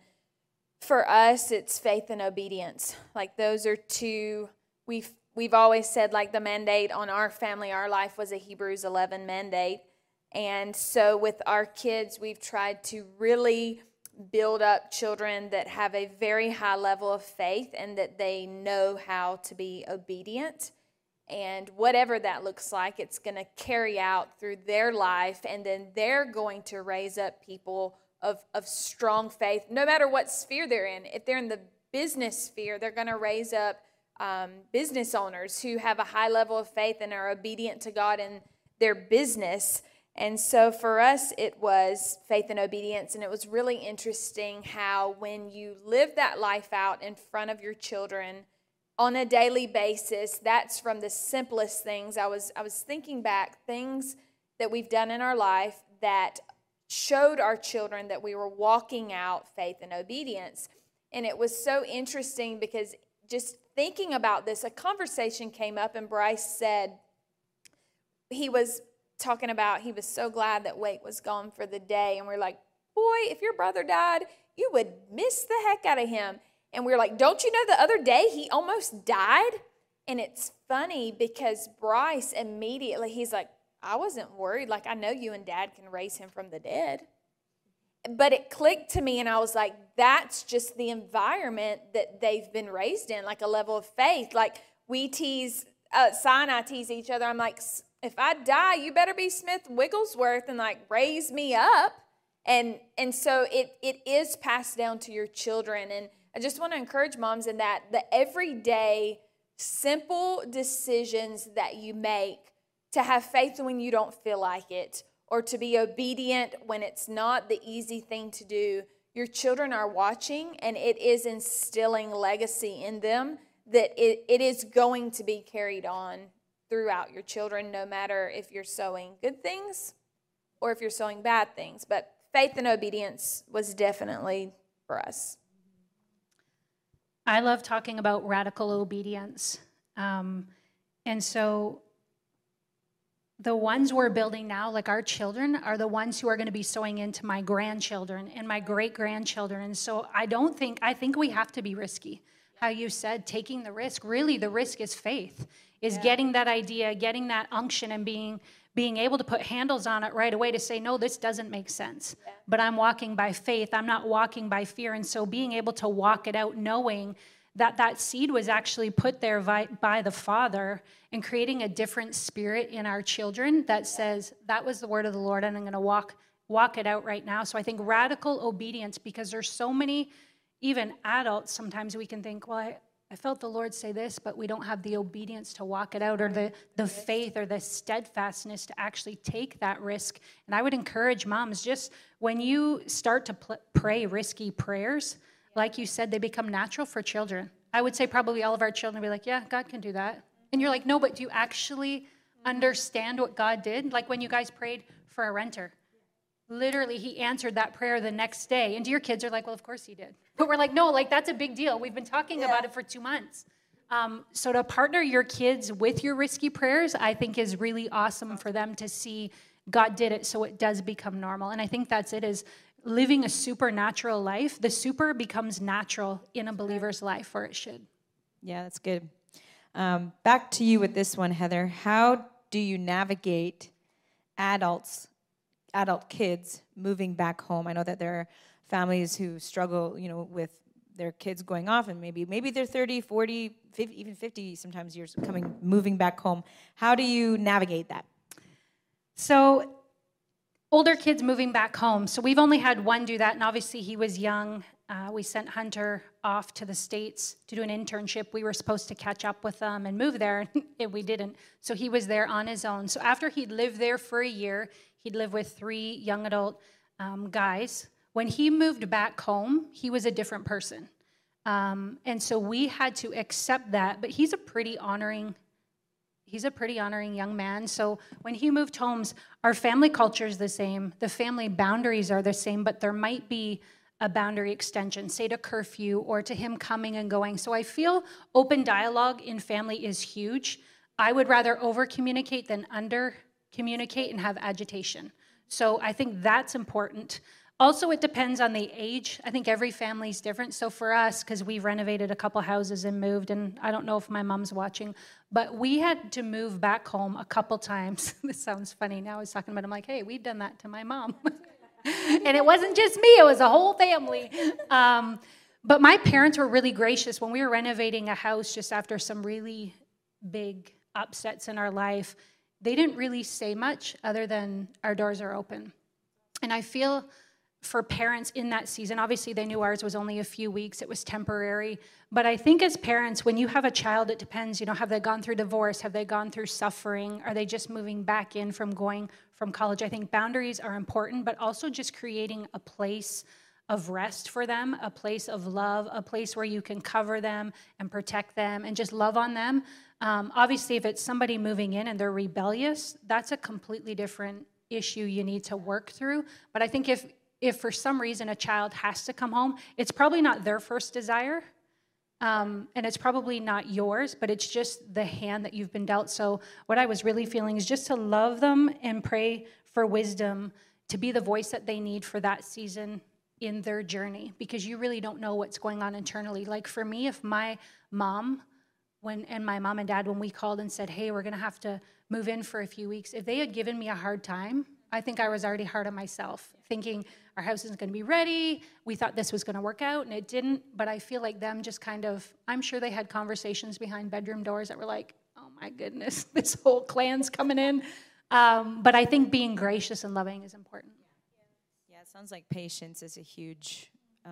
for us, it's faith and obedience. Like those are two, we've always said like the mandate on our family, our life was a Hebrews 11 mandate. And so with our kids, we've tried to really build up children that have a very high level of faith and that they know how to be obedient. And whatever that looks like, it's going to carry out through their life, and then they're going to raise up people of strong faith, no matter what sphere they're in. If they're in the business sphere, they're going to raise up business owners who have a high level of faith and are obedient to God in their business. And so for us, it was faith and obedience, and it was really interesting how when you live that life out in front of your children on a daily basis, that's from the simplest things. I was thinking back, things that we've done in our life that showed our children that we were walking out faith and obedience. And it was so interesting because just thinking about this, a conversation came up and Bryce said he was talking about he was so glad that Wake was gone for the day. And we're like, boy, if your brother died, you would miss the heck out of him. And we were like, don't you know the other day he almost died? And it's funny because Bryce immediately, he's like, I wasn't worried. Like, I know you and Dad can raise him from the dead. But it clicked to me, and I was like, that's just the environment that they've been raised in, like a level of faith. Like, we tease, Cy and I tease each other. I'm like, if I die, you better be Smith Wigglesworth and, like, raise me up. And so it is passed down to your children. And I just want to encourage moms in that the everyday simple decisions that you make to have faith when you don't feel like it, or to be obedient when it's not the easy thing to do. Your children are watching, and it is instilling legacy in them that it is going to be carried on throughout your children, no matter if you're sowing good things or if you're sowing bad things. But faith and obedience was definitely for us. I love talking about radical obedience. And so the ones we're building now, like our children, are the ones who are going to be sowing into my grandchildren and my great-grandchildren. And so I think we have to be risky. How you said, taking the risk, really the risk is faith, is getting that idea, getting that unction, and being able to put handles on it right away to say, no, this doesn't make sense. But I'm walking by faith. I'm not walking by fear. And so being able to walk it out knowing that that seed was actually put there by the Father, and creating a different spirit in our children that says, that was the word of the Lord, and I'm going to walk it out right now. So I think radical obedience, because there's so many, even adults, sometimes we can think, well, I felt the Lord say this, but we don't have the obedience to walk it out, or the faith or the steadfastness to actually take that risk. And I would encourage moms, just when you start to pray risky prayers, like you said, they become natural for children. I would say probably all of our children would be like, yeah, God can do that. And you're like, no, but do you actually understand what God did? Like when you guys prayed for a renter. Literally, he answered that prayer the next day. And your kids are like, well, of course he did. But we're like, no, like that's a big deal. We've been talking about it for 2 months. So to partner your kids with your risky prayers, I think is really awesome for them to see God did it, so it does become normal. And I think that's it, is living a supernatural life. The super becomes natural in a believer's life, or it should. Yeah, that's good. Back to you with this one, Heather. How do you navigate adult kids moving back home? I know that there are families who struggle, with their kids going off, and maybe they're 30, 40, 50, even 50 sometimes years moving back home. How do you navigate that? So older kids moving back home. So we've only had one do that, and obviously he was young. We sent Hunter off to the States to do an internship. We were supposed to catch up with them and move there, and we didn't. So he was there on his own. So after he'd lived there for a year, he'd lived with 3 young adult guys. When he moved back home, he was a different person. And so we had to accept that, but he's a pretty honoring young man. So when he moved homes, our family culture is the same. The family boundaries are the same, but there might be a boundary extension, say to curfew or to him coming and going. So I feel open dialogue in family is huge. I would rather over-communicate than under-communicate and have agitation. So I think that's important. Also, it depends on the age. I think every family is different. So for us, because we've renovated a couple houses and moved, and I don't know if my mom's watching, but we had to move back home a couple times. This sounds funny now. I was talking about it. I'm like, hey, we've done that to my mom. And it wasn't just me. It was a whole family. But my parents were really gracious. When we were renovating a house just after some really big upsets in our life, they didn't really say much other than our doors are open. And I feel for parents in that season, obviously they knew ours was only a few weeks, it was temporary, but I think as parents, when you have a child, it depends, have they gone through divorce, have they gone through suffering, are they just moving back in from going from college? I think boundaries are important, but also just creating a place of rest for them, a place of love, a place where you can cover them and protect them and just love on them. Obviously, if it's somebody moving in and they're rebellious, that's a completely different issue you need to work through. But I think if for some reason a child has to come home, it's probably not their first desire, and it's probably not yours, but it's just the hand that you've been dealt. So what I was really feeling is just to love them and pray for wisdom to be the voice that they need for that season in their journey, because you really don't know what's going on internally. Like for me, if my mom, my mom and dad, when we called and said, hey, we're going to have to move in for a few weeks, if they had given me a hard time, I think I was already hard on myself, thinking our house isn't going to be ready. We thought this was going to work out, and it didn't. But I feel like them just kind of, I'm sure they had conversations behind bedroom doors that were like, oh my goodness, this whole clan's coming in. But I think being gracious and loving is important. Yeah, it sounds like patience is a huge,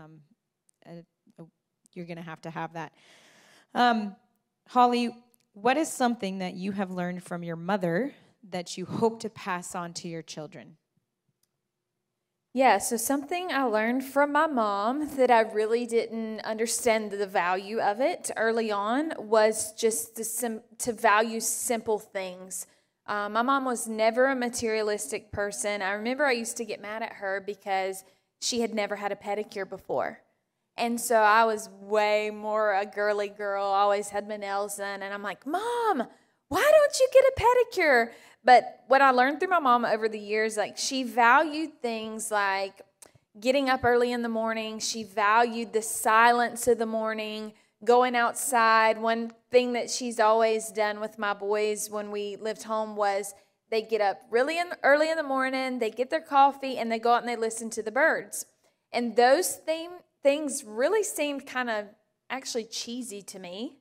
you're going to have that. Holly, what is something that you have learned from your mother that you hope to pass on to your children? Yeah, so something I learned from my mom that I really didn't understand the value of it early on was just to value simple things. My mom was never a materialistic person. I remember I used to get mad at her because she had never had a pedicure before. And so I was way more a girly girl, always had my nails done. And I'm like, Mom, why don't you get a pedicure? But what I learned through my mom over the years, like she valued things like getting up early in the morning. She valued the silence of the morning, going outside. One thing that she's always done with my boys when we lived home was they get up really early in the morning, they get their coffee, and they go out and they listen to the birds. And those things really seemed kind of actually cheesy to me.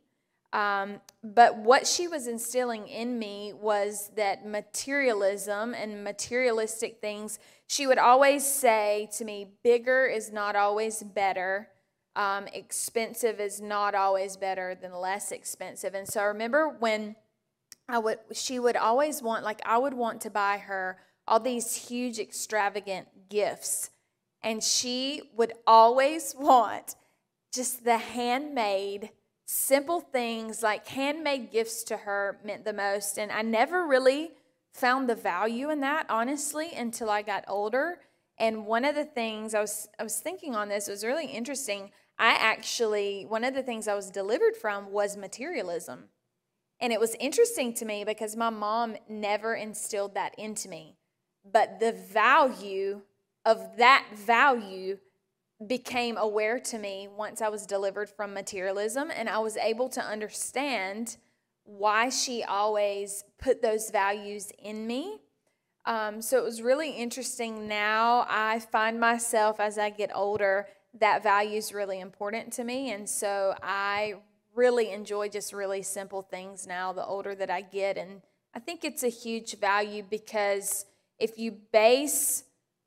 But what she was instilling in me was that materialism and materialistic things, she would always say to me, bigger is not always better. Expensive is not always better than less expensive. And so I remember when she would always want, like I would want to buy her all these huge extravagant gifts. And she would always want just the handmade, simple things. Like handmade gifts to her meant the most. And I never really found the value in that, honestly, until I got older. And one of the things I was thinking on this, it was really interesting. One of the things I was delivered from was materialism. And it was interesting to me because my mom never instilled that into me. But the value of that value became aware to me once I was delivered from materialism, and I was able to understand why she always put those values in me. So it was really interesting. Now I find myself, as I get older, that value is really important to me, and so I really enjoy just really simple things now the older that I get. And I think it's a huge value because if you base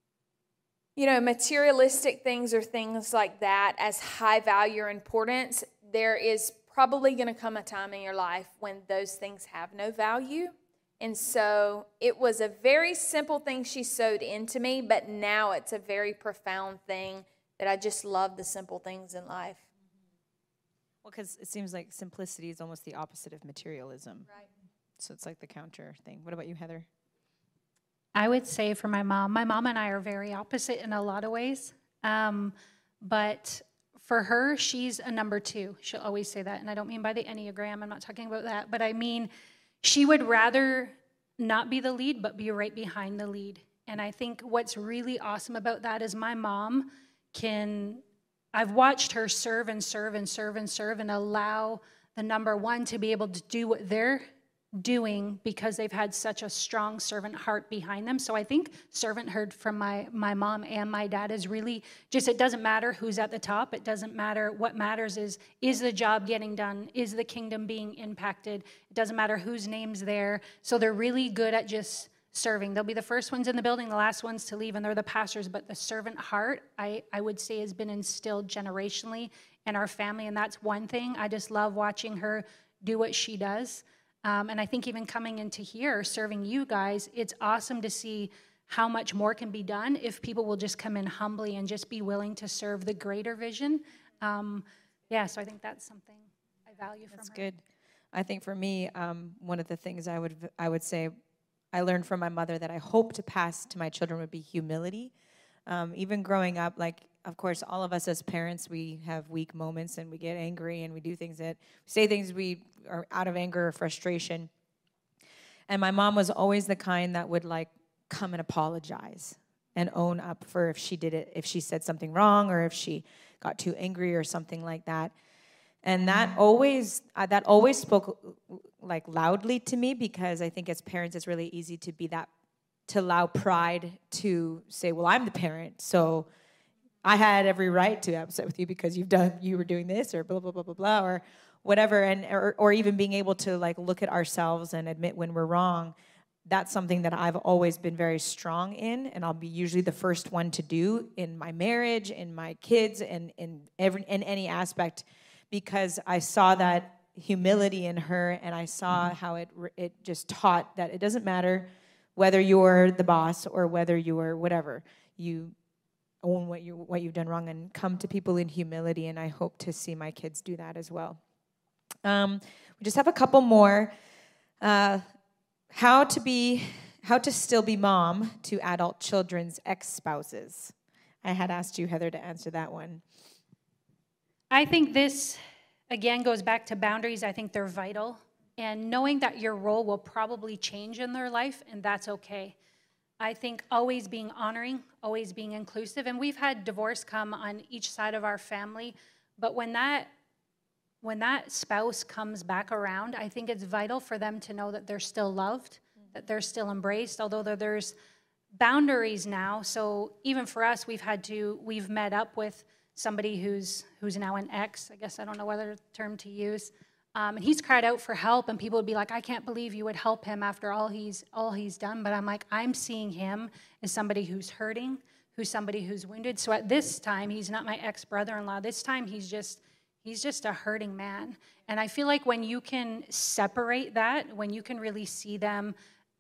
materialistic things or things like that as high value or importance, there is probably going to come a time in your life when those things have no value. And so it was a very simple thing she sewed into me, but now it's a very profound thing that I just love the simple things in life. Well, because it seems like simplicity is almost the opposite of materialism. Right. So it's like the counter thing. What about you, Heather? I would say for my mom and I are very opposite in a lot of ways. But for her, she's a number 2. She'll always say that. And I don't mean by the Enneagram. I'm not talking about that. But I mean, she would rather not be the lead, but be right behind the lead. And I think what's really awesome about that is my mom I've watched her serve and serve and serve and serve and allow the number 1 to be able to do what they're doing because they've had such a strong servant heart behind them. So I think servanthood from my mom and my dad is really just, it doesn't matter who's at the top. It doesn't matter. What matters is the job getting done? Is the kingdom being impacted? It doesn't matter whose name's there. So they're really good at just serving. They'll be the first ones in the building, the last ones to leave, and they're the pastors. But the servant heart, I would say, has been instilled generationally in our family, and that's one thing. I just love watching her do what she does. And I think even coming into here, serving you guys, it's awesome to see how much more can be done if people will just come in humbly and just be willing to serve the greater vision. So I think that's something I value from her. That's good. I think for me, one of the things I would say I learned from my mother that I hope to pass to my children would be humility. Even growing up, like, of course, all of us as parents, we have weak moments and we get angry and we say things we are out of anger or frustration. And my mom was always the kind that would come and apologize and own up for if she said something wrong or if she got too angry or something like that. And that always spoke loudly to me, because I think as parents it's really easy to allow pride to say, well, I'm the parent, so I had every right to be upset with you because you were doing this or blah blah blah blah blah or whatever, and or even being able to look at ourselves and admit when we're wrong. That's something that I've always been very strong in, and I'll be usually the first one to do in my marriage, in my kids, and in any aspect. Because I saw that humility in her, and I saw how it just taught that it doesn't matter whether you're the boss or whether you're whatever. You own what you've done wrong and come to people in humility, and I hope to see my kids do that as well. We just have a couple more. How to still be mom to adult children's ex-spouses. I had asked you, Heather, to answer that one. I think this, again, goes back to boundaries. I think they're vital. and knowing that your role will probably change in their life, and that's okay. I think always being honoring, always being inclusive, and we've had divorce come on each side of our family, but when that spouse comes back around, I think it's vital for them to know that they're still loved, that they're still embraced, although there's boundaries now. So even for us, we've met up with somebody who's now an ex, I guess I don't know what other term to use, and he's cried out for help, and people would be like, I can't believe you would help him after all he's done. But I'm like, I'm seeing him as somebody who's hurting, who's somebody who's wounded. So at this time, he's not my ex-brother-in-law. This time, he's just a hurting man. And I feel like when you can separate that, when you can really see them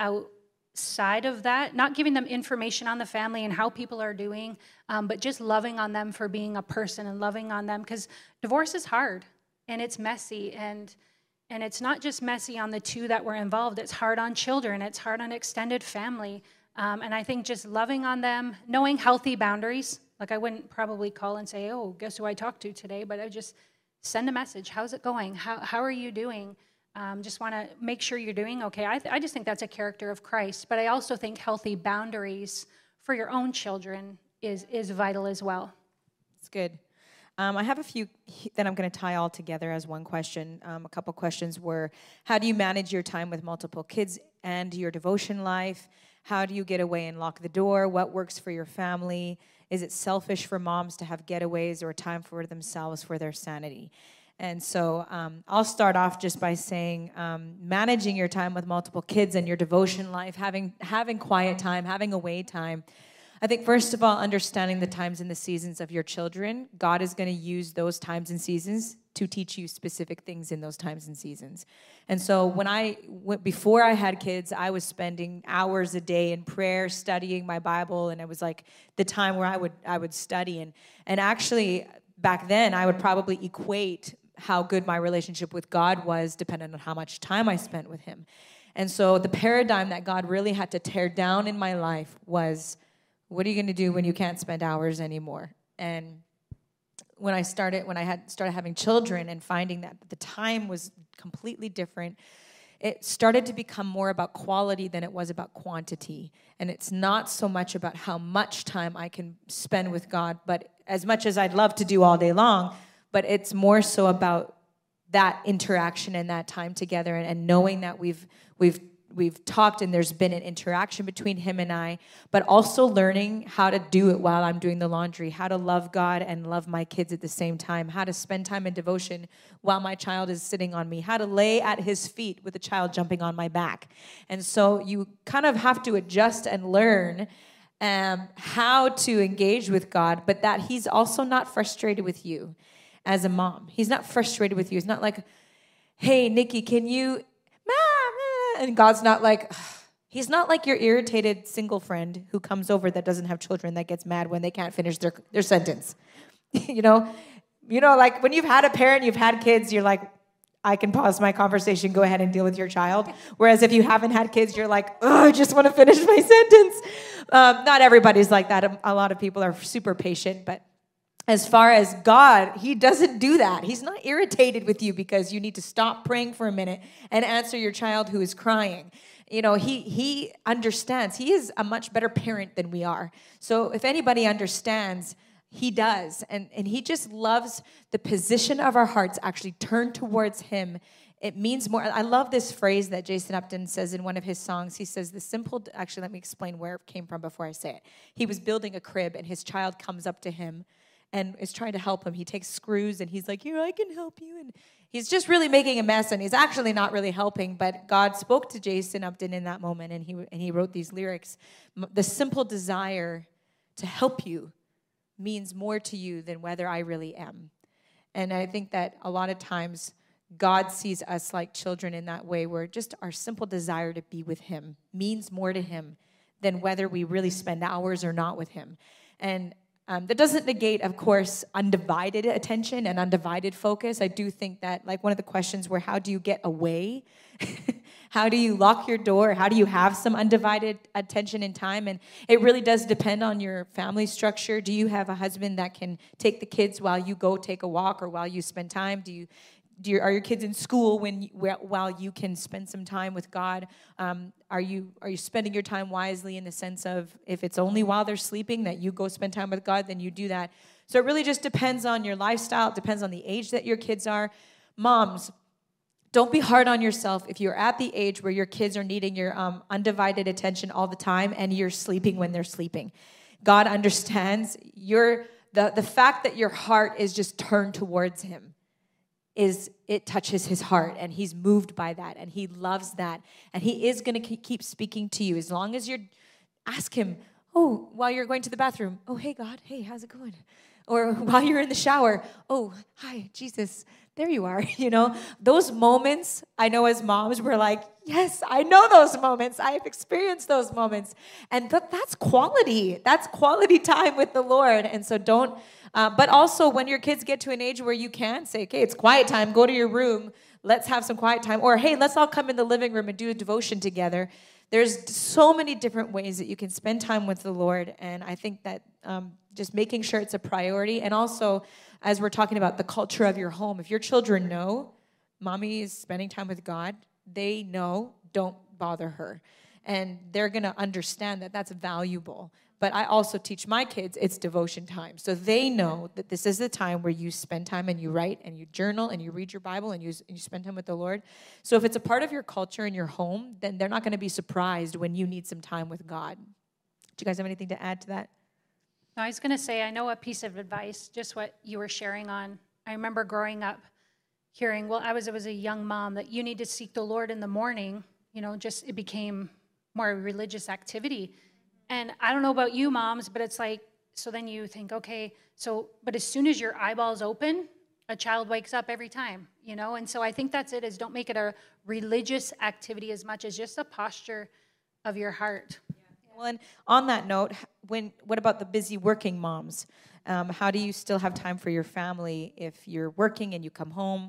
outside of that, not giving them information on the family and how people are doing, but just loving on them for being a person and loving on them, because divorce is hard and it's messy, and it's not just messy on the two that were involved. It's hard on children. It's hard on extended family. And I think just loving on them, knowing healthy boundaries. Like I wouldn't probably call and say, oh, guess who I talked to today? But I just send a message. How's it going? How are you doing? Just want to make sure you're doing okay. I just think that's a character of Christ. But I also think healthy boundaries for your own children is vital as well. It's good. I have a few that I'm going to tie all together as one question. A couple questions were, how do you manage your time with multiple kids and your devotion life? How do you get away and lock the door? What works for your family? Is it selfish for moms to have getaways or time for themselves for their sanity? And so I'll start off just by saying managing your time with multiple kids and your devotion life, having quiet time, having away time. I think, first of all, understanding the times and the seasons of your children. God is going to use those times and seasons to teach you specific things in those times and seasons. And so before I had kids, I was spending hours a day in prayer, studying my Bible, and it was like the time where I would study. And actually, back then, I would probably equate how good my relationship with God was dependent on how much time I spent with him. And so the paradigm that God really had to tear down in my life was, what are you going to do when you can't spend hours anymore? And when I started having children and finding that the time was completely different, it started to become more about quality than it was about quantity. And it's not so much about how much time I can spend with God, but as much as I'd love to do all day long, but it's more so about that interaction and that time together, and knowing that we've talked and there's been an interaction between him and I, but also learning how to do it while I'm doing the laundry, how to love God and love my kids at the same time, how to spend time in devotion while my child is sitting on me, how to lay at his feet with a child jumping on my back. And so you kind of have to adjust and learn how to engage with God, but that he's also not frustrated with you as a mom. He's not frustrated with you. It's not like, hey, Nikki, can you... And God's not like, he's not like your irritated single friend who comes over that doesn't have children that gets mad when they can't finish their sentence. You know, like when you've had a parent, you've had kids, you're like, I can pause my conversation, go ahead and deal with your child. Whereas if you haven't had kids, you're like, oh, I just want to finish my sentence. Not everybody's like that. A lot of people are super patient, but as far as God, he doesn't do that. He's not irritated with you because you need to stop praying for a minute and answer your child who is crying. You know, he understands. He is a much better parent than we are. So if anybody understands, he does. And he just loves the position of our hearts actually turned towards him. It means more. I love this phrase that Jason Upton says in one of his songs. He says, actually, let me explain where it came from before I say it. He was building a crib and his child comes up to him and is trying to help him. He takes screws and he's like, here, I can help you. And he's just really making a mess and he's actually not really helping. But God spoke to Jason Upton in that moment and he wrote these lyrics. The simple desire to help you means more to you than whether I really am. And I think that a lot of times God sees us like children in that way, where just our simple desire to be with him means more to him than whether we really spend hours or not with him. And that doesn't negate, of course, undivided attention and undivided focus. I do think that, like, one of the questions were, how do you get away? How do you lock your door? How do you have some undivided attention and time? And it really does depend on your family structure. Do you have a husband that can take the kids while you go take a walk or while you spend time? Do are your kids in school while you can spend some time with God? Are you spending your time wisely in the sense of if it's only while they're sleeping that you go spend time with God, then you do that. So it really just depends on your lifestyle. It depends on the age that your kids are. Moms, don't be hard on yourself if you're at the age where your kids are needing your undivided attention all the time and you're sleeping when they're sleeping. God understands the fact that your heart is just turned towards him. It touches his heart, and he's moved by that, and he loves that, and he is going to keep speaking to you as long as you ask him, oh, while you're going to the bathroom, oh, hey, God, hey, how's it going? Or while you're in the shower, oh, hi, Jesus, there you are. Those moments, I know as moms, we're like, yes, I know those moments. I have experienced those moments. And that's quality. That's quality time with the Lord. And so don't, but also when your kids get to an age where you can say, okay, it's quiet time, go to your room, let's have some quiet time. Or, hey, let's all come in the living room and do a devotion together. There's so many different ways that you can spend time with the Lord. And I think that just making sure it's a priority. And also, as we're talking about the culture of your home, if your children know mommy is spending time with God, they know, don't bother her. And they're going to understand that that's valuable. But I also teach my kids it's devotion time. So they know that this is the time where you spend time and you write and you journal and you read your Bible and you spend time with the Lord. So if it's a part of your culture in your home, then they're not going to be surprised when you need some time with God. Do you guys have anything to add to that? No, I was going to say, I know a piece of advice, just what you were sharing on. I remember growing up hearing, I was a young mom, that you need to seek the Lord in the morning. Just it became more a religious activity. And I don't know about you moms, but it's like, so then you think, okay, but as soon as your eyeballs open, a child wakes up every time, And so I think that's it, is don't make it a religious activity as much as just a posture of your heart. Well, and on that note, what about the busy working moms? How do you still have time for your family if you're working and you come home?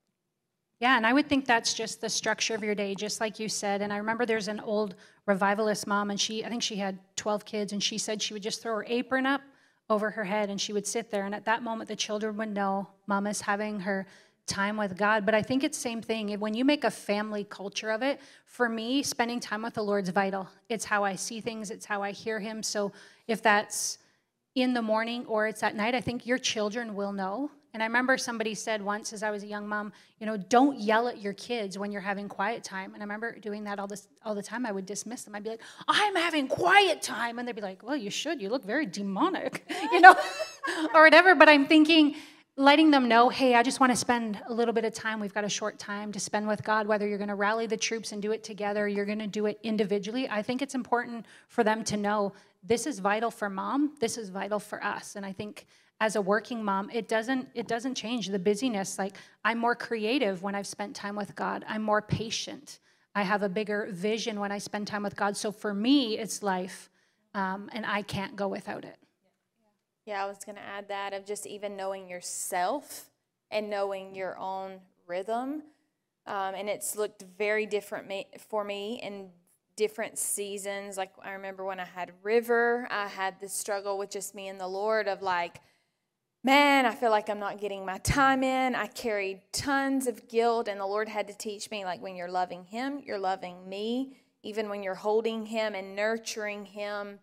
Yeah, and I would think that's just the structure of your day, just like you said. And I remember there's an old revivalist mom, and I think she had 12 kids, and she said she would just throw her apron up over her head, and she would sit there. And at that moment, the children would know Mama's having her time with God. But I think it's the same thing. When you make a family culture of it, for me, spending time with the Lord's vital. It's how I see things. It's how I hear him. So if that's in the morning or it's at night, I think your children will know. And I remember somebody said once, as I was a young mom, don't yell at your kids when you're having quiet time. And I remember doing that all the time. I would dismiss them. I'd be like, I'm having quiet time. And they'd be like, well, you should. You look very demonic, or whatever. But I'm thinking, letting them know, hey, I just want to spend a little bit of time. We've got a short time to spend with God, whether you're going to rally the troops and do it together, you're going to do it individually. I think it's important for them to know this is vital for mom. This is vital for us. And I think as a working mom, it doesn't change the busyness. Like, I'm more creative when I've spent time with God. I'm more patient. I have a bigger vision when I spend time with God. So for me, it's life, and I can't go without it. Yeah, I was going to add that of just even knowing yourself and knowing your own rhythm. And it's looked very different for me in different seasons. Like, I remember when I had River, I had this struggle with just me and the Lord of like, man, I feel like I'm not getting my time in. I carried tons of guilt, and the Lord had to teach me, like, when you're loving him, you're loving me. Even when you're holding him and nurturing him,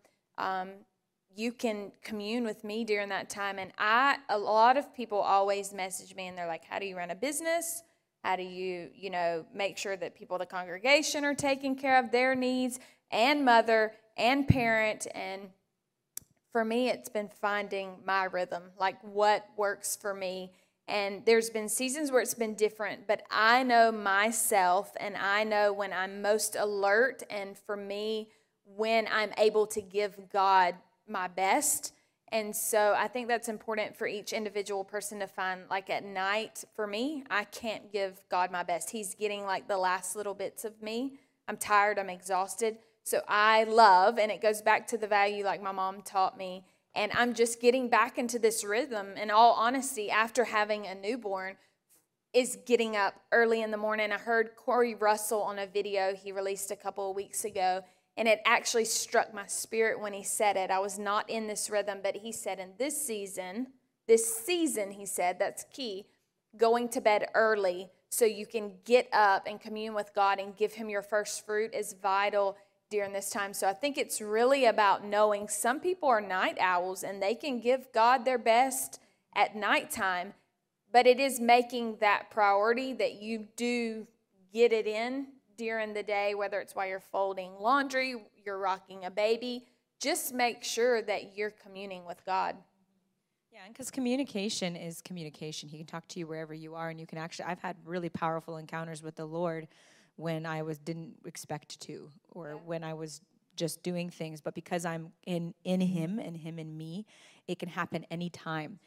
you can commune with me during that time. And a lot of people always message me and they're like, how do you run a business? How do you, make sure that people in the congregation are taking care of their needs, and mother and parent? And for me, it's been finding my rhythm, like what works for me. And there's been seasons where it's been different, but I know myself, and I know when I'm most alert, and for me, when I'm able to give God my best. And so I think that's important for each individual person to find. Like, at night, for me, I can't give God my best. He's getting like the last little bits of me. I'm tired, I'm exhausted. So I love, and it goes back to the value like my mom taught me, and I'm just getting back into this rhythm. In all honesty, after having a newborn, is getting up early in the morning. I heard Corey Russell on a video he released a couple of weeks ago, and it actually struck my spirit when he said it. I was not in this rhythm, but he said, in this season, he said, that's key, going to bed early so you can get up and commune with God and give him your first fruit is vital during this time. So I think it's really about knowing some people are night owls and they can give God their best at nighttime, but it is making that priority that you do get it in during the day, whether it's while you're folding laundry, you're rocking a baby. Just make sure that you're communing with God. Yeah, and because communication is communication. He can talk to you wherever you are, and you can actually, I've had really powerful encounters with the Lord when I didn't expect to, or when I was just doing things, but because I'm in him and him in me, it can happen anytime.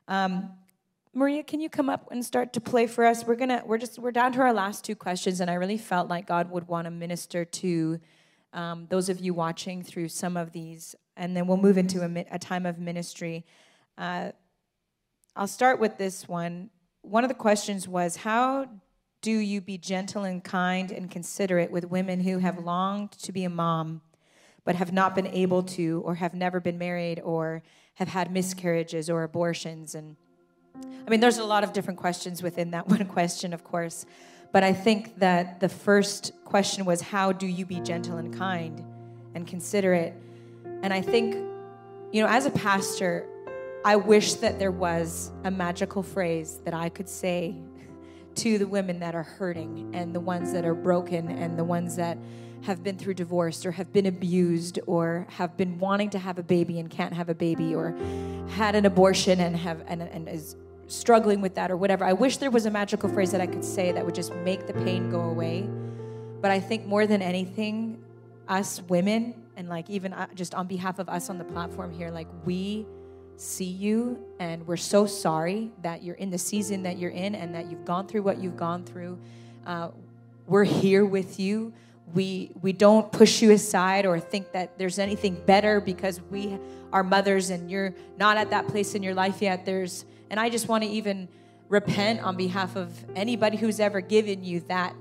Maria, can you come up and start to play for us? We're down to our last two questions, and I really felt like God would want to minister to those of you watching through some of these, and then we'll move into a time of ministry. I'll start with this one. One of the questions was, how do you be gentle and kind and considerate with women who have longed to be a mom, but have not been able to, or have never been married, or have had miscarriages or abortions? And I mean, there's a lot of different questions within that one question, of course. But I think that the first question was, how do you be gentle and kind and considerate? And I think, as a pastor, I wish that there was a magical phrase that I could say to the women that are hurting, and the ones that are broken, and the ones that have been through divorce, or have been abused, or have been wanting to have a baby and can't have a baby, or had an abortion and is struggling with that, or whatever. I wish there was a magical phrase that I could say that would just make the pain go away. But I think more than anything, us women, and even just on behalf of us on the platform here, we see you, and we're so sorry that you're in the season that you're in, and that you've gone through what you've gone through. We're here with you. We don't push you aside or think that there's anything better because we are mothers and you're not at that place in your life yet. And I just want to even repent on behalf of anybody who's ever given you that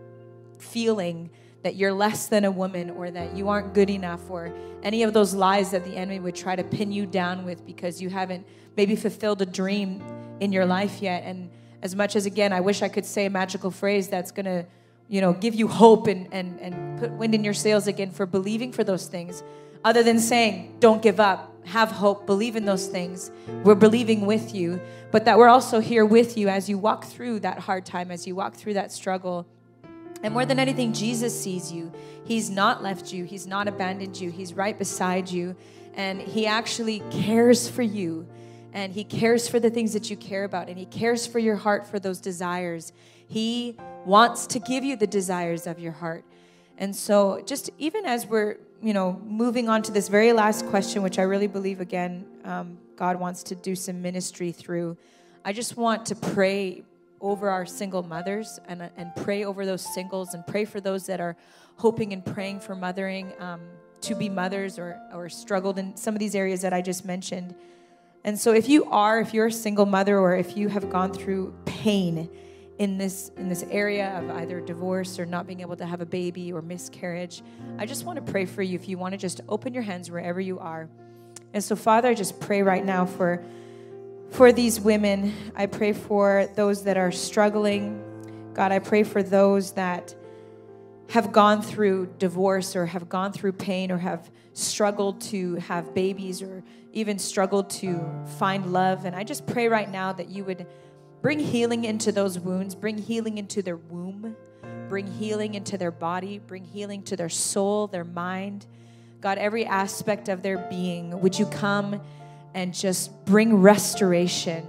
feeling that you're less than a woman, or that you aren't good enough, or any of those lies that the enemy would try to pin you down with because you haven't maybe fulfilled a dream in your life yet. And as much as, again, I wish I could say a magical phrase that's going to, give you hope and put wind in your sails again for believing for those things, other than saying, don't give up, have hope, believe in those things. We're believing with you, but that we're also here with you as you walk through that hard time, as you walk through that struggle. And more than anything, Jesus sees you. He's not left you. He's not abandoned you. He's right beside you. And he actually cares for you. And he cares for the things that you care about. And he cares for your heart, for those desires. He wants to give you the desires of your heart. And so just even as we're, moving on to this very last question, which I really believe, again, God wants to do some ministry through, I just want to pray over our single mothers and pray over those singles, and pray for those that are hoping and praying for mothering, to be mothers, or struggled in some of these areas that I just mentioned. And so if you're a single mother, or if you have gone through pain in this area of either divorce or not being able to have a baby or miscarriage, I just want to pray for you. If you want to just open your hands wherever you are. And so, Father, I just pray right now for these women. I pray for those that are struggling. God, I pray for those that have gone through divorce, or have gone through pain, or have struggled to have babies, or even struggled to find love. And I just pray right now that you would bring healing into those wounds, bring healing into their womb, bring healing into their body, bring healing to their soul, their mind. God, every aspect of their being, would you come and just bring restoration,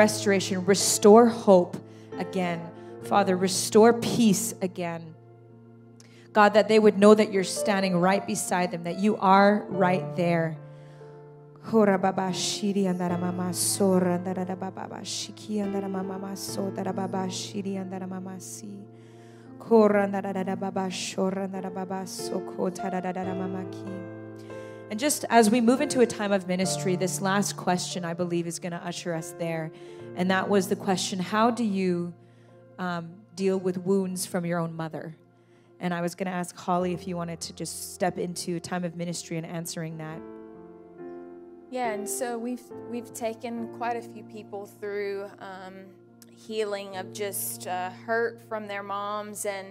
restore hope again. Father, restore peace again. God, that they would know that you're standing right beside them, that you are right there. And just as we move into a time of ministry, this last question, I believe, is going to usher us there. And that was the question, how do you deal with wounds from your own mother? And I was going to ask Holly if you wanted to just step into a time of ministry and answering that. Yeah, and so we've taken quite a few people through healing of just hurt from their moms. And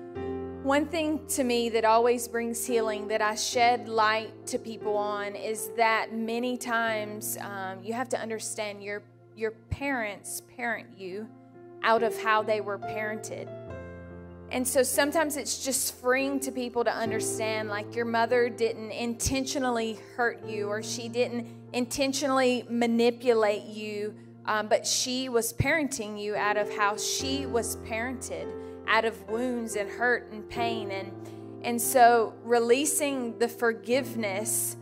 one thing to me that always brings healing that I shed light to people on is that many times you have to understand your parents parent you out of how they were parented. And so sometimes it's just freeing to people to understand, like, your mother didn't intentionally hurt you, or she didn't intentionally manipulate you, but she was parenting you out of how she was parented, out of wounds and hurt and pain. And so releasing the forgiveness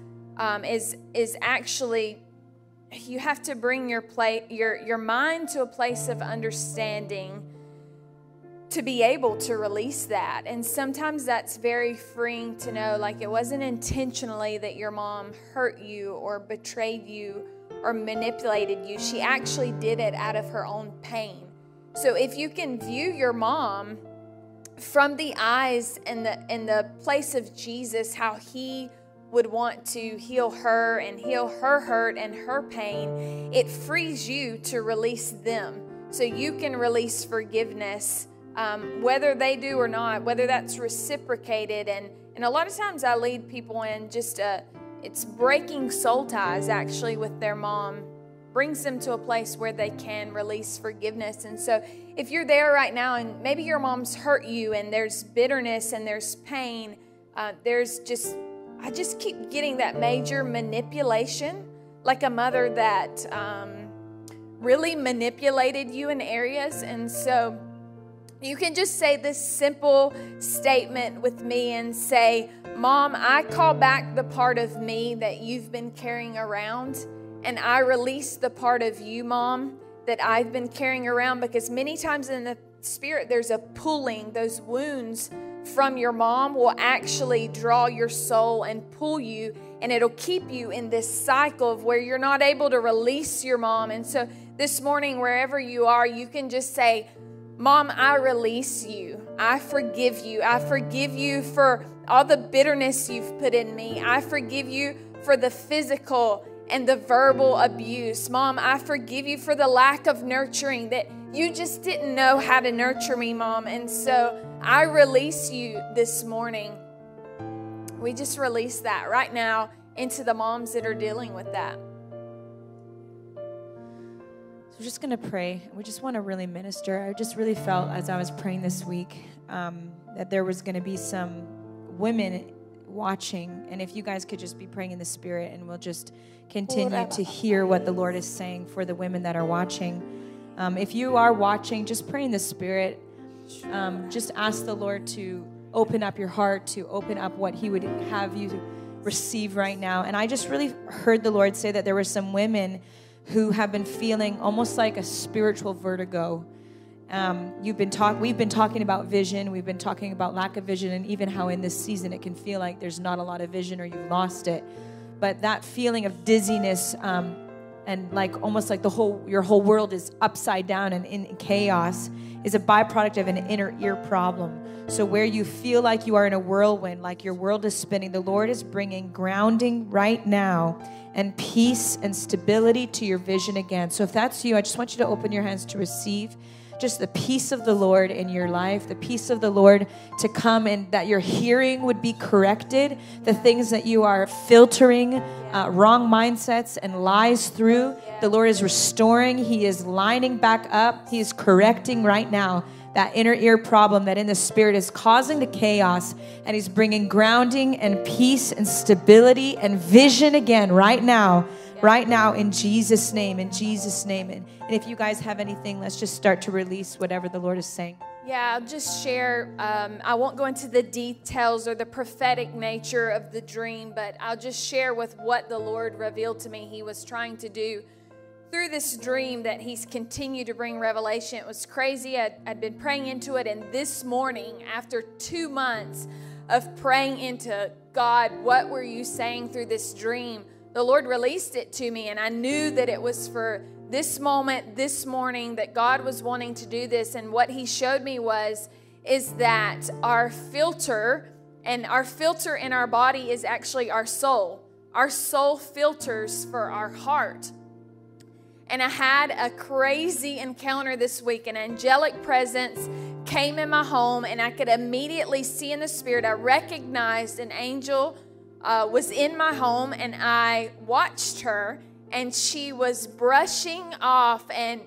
is actually, you have to bring your mind to a place of understanding to be able to release that. And sometimes that's very freeing to know, like, it wasn't intentionally that your mom hurt you or betrayed you or manipulated you. She actually did it out of her own pain. So if you can view your mom from the eyes and the place of Jesus, how he would want to heal her and heal her hurt and her pain, it frees you to release them. So you can release forgiveness, whether they do or not, whether that's reciprocated. And a lot of times I lead people in just it's breaking soul ties actually with their mom, brings them to a place where they can release forgiveness. And so if you're there right now and maybe your mom's hurt you and there's bitterness and there's pain, I just keep getting that major manipulation, like a mother that really manipulated you in areas. And so you can just say this simple statement with me and say, Mom, I call back the part of me that you've been carrying around, and I release the part of you, Mom, that I've been carrying around. Because many times in the spirit, there's a pulling. Those wounds from your mom will actually draw your soul and pull you, and it'll keep you in this cycle of where you're not able to release your mom. And so this morning, wherever you are, you can just say, Mom, I release you. I forgive you. I forgive you for all the bitterness you've put in me. I forgive you for the physical and the verbal abuse. Mom, I forgive you for the lack of nurturing, that you just didn't know how to nurture me, Mom. And so I release you this morning. We just release that right now into the moms that are dealing with that. We're just going to pray. We just want to really minister. I just really felt as I was praying this week that there was going to be some women watching. And if you guys could just be praying in the Spirit, and we'll just continue to hear what the Lord is saying for the women that are watching. If you are watching, just pray in the Spirit. Just ask the Lord to open up your heart, to open up what He would have you receive right now. And I just really heard the Lord say that there were some women who have been feeling almost like a spiritual vertigo. We've been talking about vision. We've been talking about lack of vision, and even how in this season it can feel like there's not a lot of vision or you've lost it. But that feeling of dizziness and like almost like your whole world is upside down and in chaos is a byproduct of an inner ear problem. So where you feel like you are in a whirlwind, like your world is spinning, the Lord is bringing grounding right now and peace and stability to your vision again. So if that's you, I just want you to open your hands to receive just the peace of the Lord in your life, the peace of the Lord to come, and that your hearing would be corrected, the things that you are filtering wrong mindsets and lies through, the Lord is restoring. He is lining back up. He is correcting right now that inner ear problem that in the spirit is causing the chaos, and He's bringing grounding and peace and stability and vision again right now in Jesus' name, in Jesus' name. And if you guys have anything, let's just start to release whatever the Lord is saying. Yeah, I'll just share. I won't go into the details or the prophetic nature of the dream, but I'll just share with what the Lord revealed to me He was trying to do through this dream, that He's continued to bring revelation. It was crazy. I'd been praying into it, and this morning, after 2 months of praying into God, what were you saying through this dream? The Lord released it to me, and I knew that it was for this moment, this morning, that God was wanting to do this. And what He showed me is that our filter in our body is actually our soul. Our soul filters for our heart. And I had a crazy encounter this week. An angelic presence came in my home, and I could immediately see in the spirit. I recognized an angel was in my home, and I watched her, and she was brushing off, and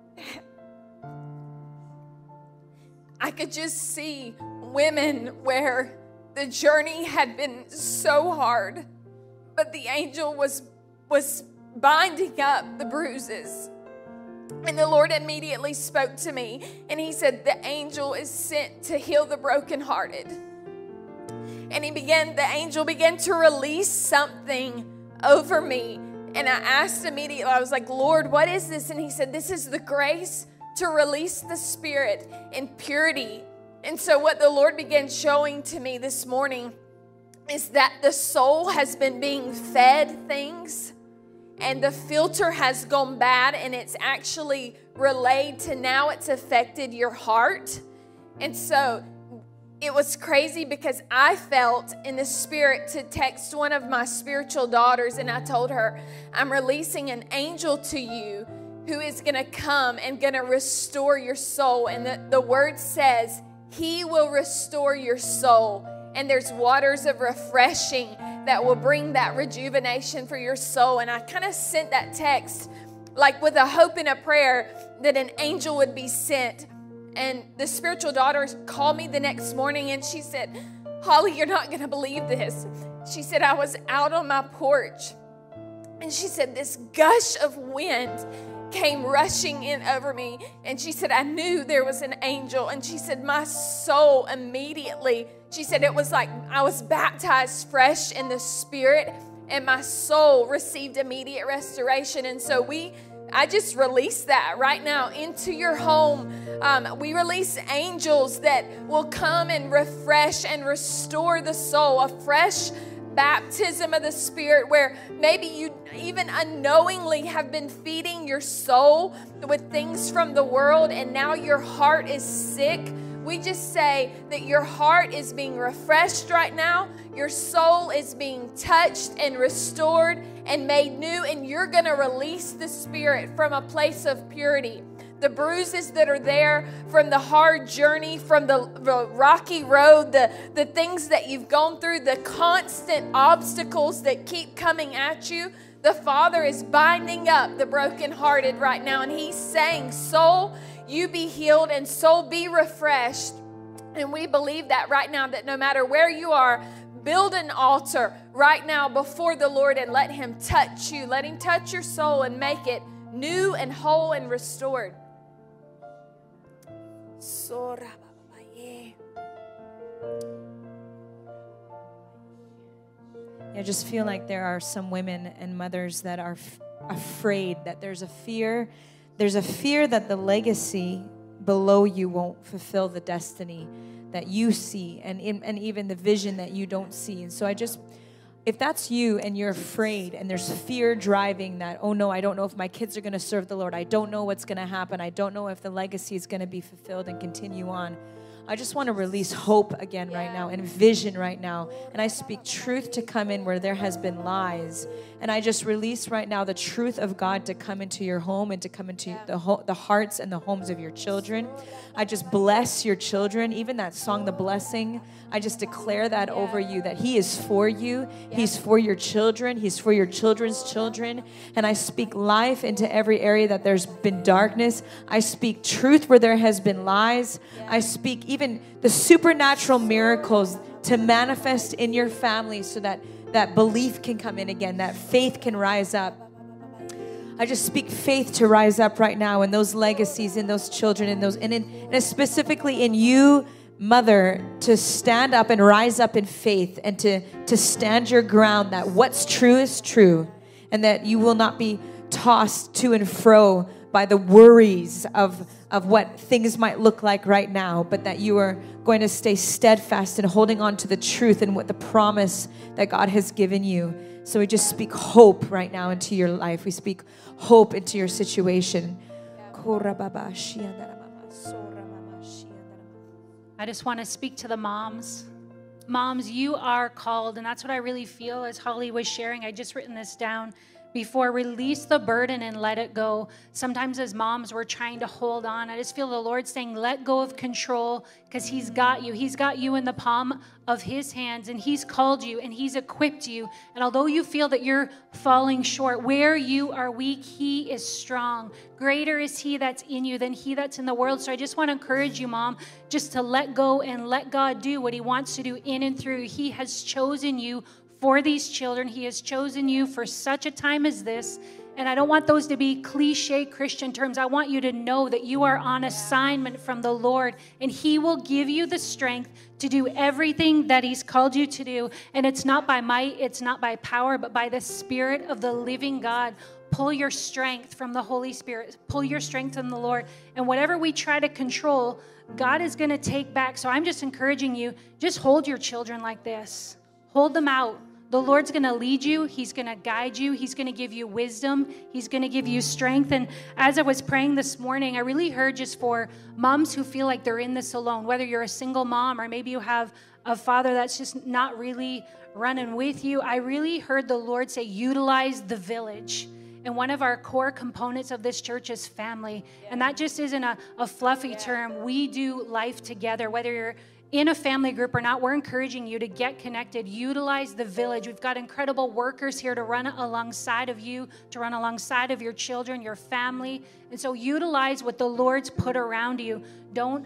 I could just see women where the journey had been so hard, but the angel was binding up the bruises. And the Lord immediately spoke to me, and he said, the angel is sent to heal the brokenhearted. And the angel began to release something over me. And I asked immediately, I was like, Lord, what is this? And he said, this is the grace to release the spirit in purity. And so what the Lord began showing to me this morning is that the soul has been being fed things, and the filter has gone bad, and it's actually relayed to now it's affected your heart. And so it was crazy because I felt in the spirit to text one of my spiritual daughters, and I told her, I'm releasing an angel to you who is going to come and going to restore your soul. And the word says, he will restore your soul. And there's waters of refreshing that will bring that rejuvenation for your soul. And I kind of sent that text like with a hope and a prayer that an angel would be sent. And the spiritual daughter called me the next morning, and she said, Holly, you're not going to believe this. She said, I was out on my porch, and she said, this gush of wind came rushing in over me. And she said, I knew there was an angel. And she said, my soul immediately, she said, it was like I was baptized fresh in the spirit, and my soul received immediate restoration. And so I just release that right now into your home. We release angels that will come and refresh and restore the soul, a fresh baptism of the Spirit, where maybe you even unknowingly have been feeding your soul with things from the world, and now your heart is sick. We just say that your heart is being refreshed right now. Your soul is being touched and restored and made new, and you're going to release the Spirit from a place of purity. The bruises that are there from the hard journey, from the rocky road, the things that you've gone through, the constant obstacles that keep coming at you, the Father is binding up the brokenhearted right now, and He's saying, soul, you be healed, and soul, be refreshed. And we believe that right now, that no matter where you are, build an altar right now before the Lord and let Him touch you. Let Him touch your soul and make it new and whole and restored. I just feel like there are some women and mothers that are afraid, that there's a fear that the legacy below you won't fulfill the destiny that you see, and even the vision that you don't see. And so if that's you and you're afraid and there's fear driving that, oh no, I don't know if my kids are going to serve the Lord. I don't know what's going to happen. I don't know if the legacy is going to be fulfilled and continue on. I just want to release hope again right now and vision right now. And I speak truth to come in where there has been lies. And I just release right now the truth of God to come into your home and to come into the hearts and the homes of your children. I just bless your children. Even that song, The Blessing, I just declare that over you, that He is for you. He's for your children. He's for your children's children. And I speak life into every area that there's been darkness. I speak truth where there has been lies. I speak even the supernatural miracles to manifest in your family so that belief can come in again, that faith can rise up. I just speak faith to rise up right now in those legacies, in those children, and specifically in you, mother, to stand up and rise up in faith and to stand your ground, that what's true is true, and that you will not be tossed to and fro by the worries of what things might look like right now, but that you are going to stay steadfast and holding on to the truth and what the promise that God has given you. So we just speak hope right now into your life. We speak hope into your situation. I just want to speak to the moms. Moms, you are called, and that's what I really feel as Holly was sharing. I just written this down. before. Release the burden and let it go. Sometimes as moms, we're trying to hold on. I just feel the Lord saying, let go of control, because He's got you. He's got you in the palm of His hands, and He's called you and He's equipped you. And although you feel that you're falling short, where you are weak, He is strong. Greater is He that's in you than he that's in the world. So I just want to encourage you, Mom, just to let go and let God do what He wants to do in and through. He has chosen you for these children. He has chosen you for such a time as this. And I don't want those to be cliche Christian terms. I want you to know that you are on assignment from the Lord, and He will give you the strength to do everything that He's called you to do. And it's not by might, it's not by power, but by the Spirit of the living God. Pull your strength from the Holy Spirit. Pull your strength from the Lord. And whatever we try to control, God is going to take back. So I'm just encouraging you, just hold your children like this. Hold them out. The Lord's going to lead you. He's going to guide you. He's going to give you wisdom. He's going to give you strength. And as I was praying this morning, I really heard just for moms who feel like they're in this alone, whether you're a single mom or maybe you have a father that's just not really running with you. I really heard the Lord say, utilize the village. And one of our core components of this church is family. And that just isn't a fluffy term. We do life together, whether you're in a family group or not. We're encouraging you to get connected. Utilize the village. We've got incredible workers here to run alongside of you, to run alongside of your children, your family. And so utilize what the Lord's put around you. Don't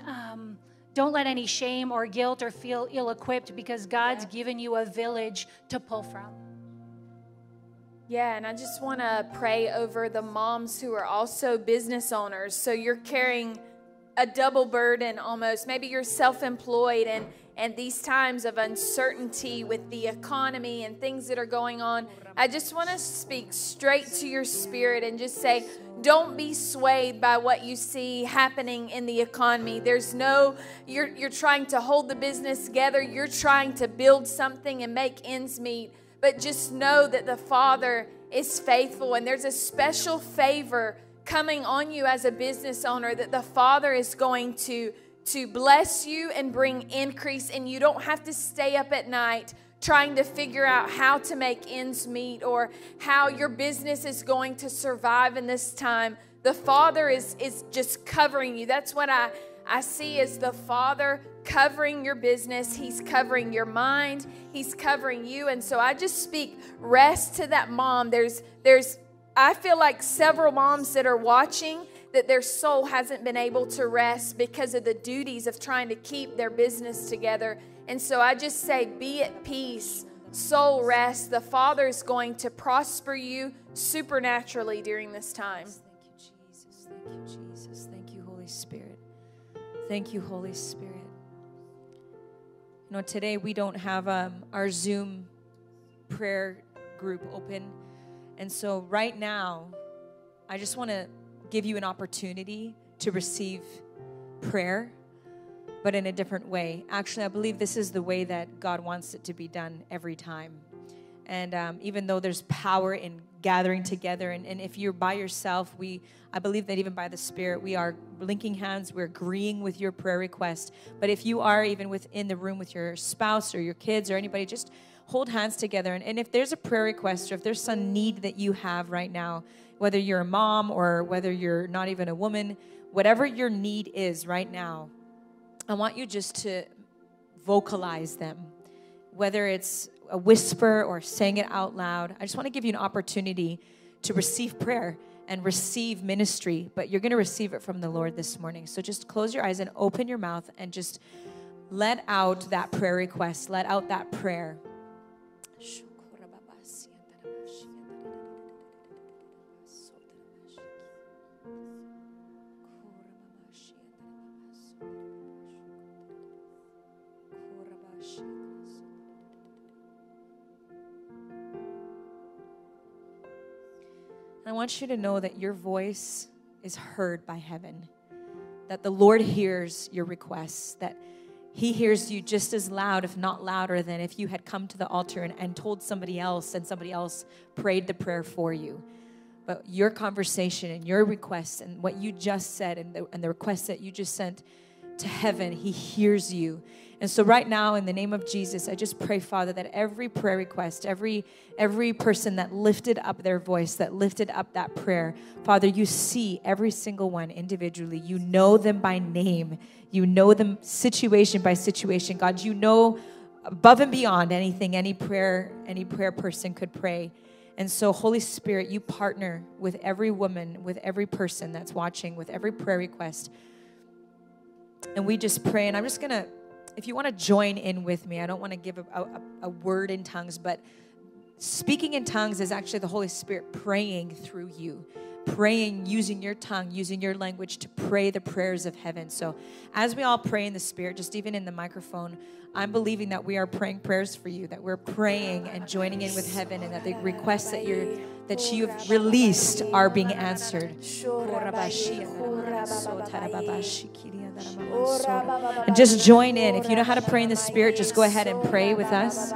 let any shame or guilt or feel ill-equipped, because God's given you a village to pull from. Yeah, and I just want to pray over the moms who are also business owners. So you're carrying a double burden almost. Maybe you're self-employed, and these times of uncertainty with the economy and things that are going on, I just want to speak straight to your spirit and just say, don't be swayed by what you see happening in the economy. There's no, you're trying to hold the business together. You're trying to build something and make ends meet. But just know that the Father is faithful, and there's a special favor coming on you as a business owner, that the Father is going to bless you and bring increase, and you don't have to stay up at night trying to figure out how to make ends meet or how your business is going to survive in this time. The Father is just covering you. That's what I see as the Father covering your business. He's covering your mind. He's covering you. And so I just speak rest to that mom. I feel like several moms that are watching, that their soul hasn't been able to rest because of the duties of trying to keep their business together. And so I just say, be at peace, soul rest. The Father is going to prosper you supernaturally during this time. Thank you, Jesus. Thank you, Jesus. Thank you, Holy Spirit. Thank you, Holy Spirit. You know, today we don't have our Zoom prayer group open. And so right now, I just want to give you an opportunity to receive prayer, but in a different way. Actually, I believe this is the way that God wants it to be done every time. And even though there's power in gathering together, and if you're by yourself, I believe that even by the Spirit, we are linking hands, we're agreeing with your prayer request. But if you are even within the room with your spouse or your kids or anybody, just hold hands together. And if there's a prayer request, or if there's some need that you have right now, whether you're a mom or whether you're not even a woman, whatever your need is right now, I want you just to vocalize them, whether it's a whisper or saying it out loud. I just want to give you an opportunity to receive prayer and receive ministry, but you're going to receive it from the Lord this morning. So just close your eyes and open your mouth and just let out that prayer request, let out that prayer. I want you to know that your voice is heard by heaven, that the Lord hears your requests, that He hears you just as loud, if not louder, than if you had come to the altar and told somebody else, and somebody else prayed the prayer for you. But your conversation and your requests and what you just said and the requests that you just sent, to heaven. He hears you. And so right now, in the name of Jesus, I just pray, Father, that every prayer request, every person that lifted up their voice, that lifted up that prayer, Father, you see every single one individually. You know them by name. You know them situation by situation. God, you know above and beyond anything any prayer person could pray. And so, Holy Spirit, you partner with every woman, with every person that's watching, with every prayer request. And we just pray, and I'm just going to, if you want to join in with me, I don't want to give a word in tongues, but speaking in tongues is actually the Holy Spirit praying through you, praying, using your tongue, using your language to pray the prayers of heaven. So as we all pray in the Spirit, just even in the microphone, I'm believing that we are praying prayers for you, that we're praying and joining in with heaven, and that the requests that you've released are being answered. And just join in. If you know how to pray in the Spirit, just go ahead and pray with us.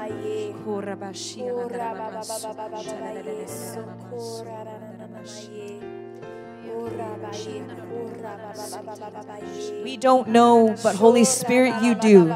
We don't know, but Holy Spirit, you do.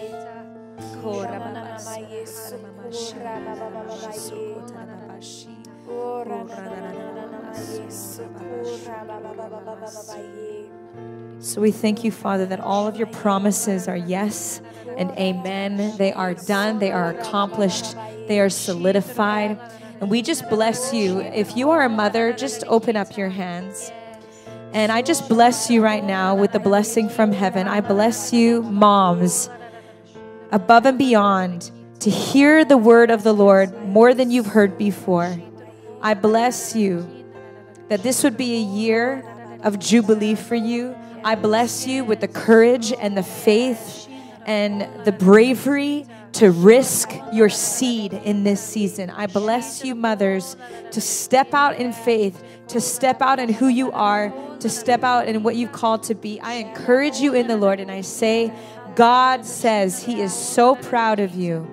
So we thank you, Father, that all of your promises are yes and amen. They are done. They are accomplished. They are solidified. And we just bless you. If you are a mother, just open up your hands. And I just bless you right now with the blessing from heaven. I bless you, moms, above and beyond, to hear the word of the Lord more than you've heard before. I bless you that this would be a year of jubilee for you. I bless you with the courage and the faith and the bravery to risk your seed in this season. I bless you, mothers, to step out in faith, to step out in who you are, to step out in what you've called to be. I encourage you in the Lord, and I say, God says He is so proud of you.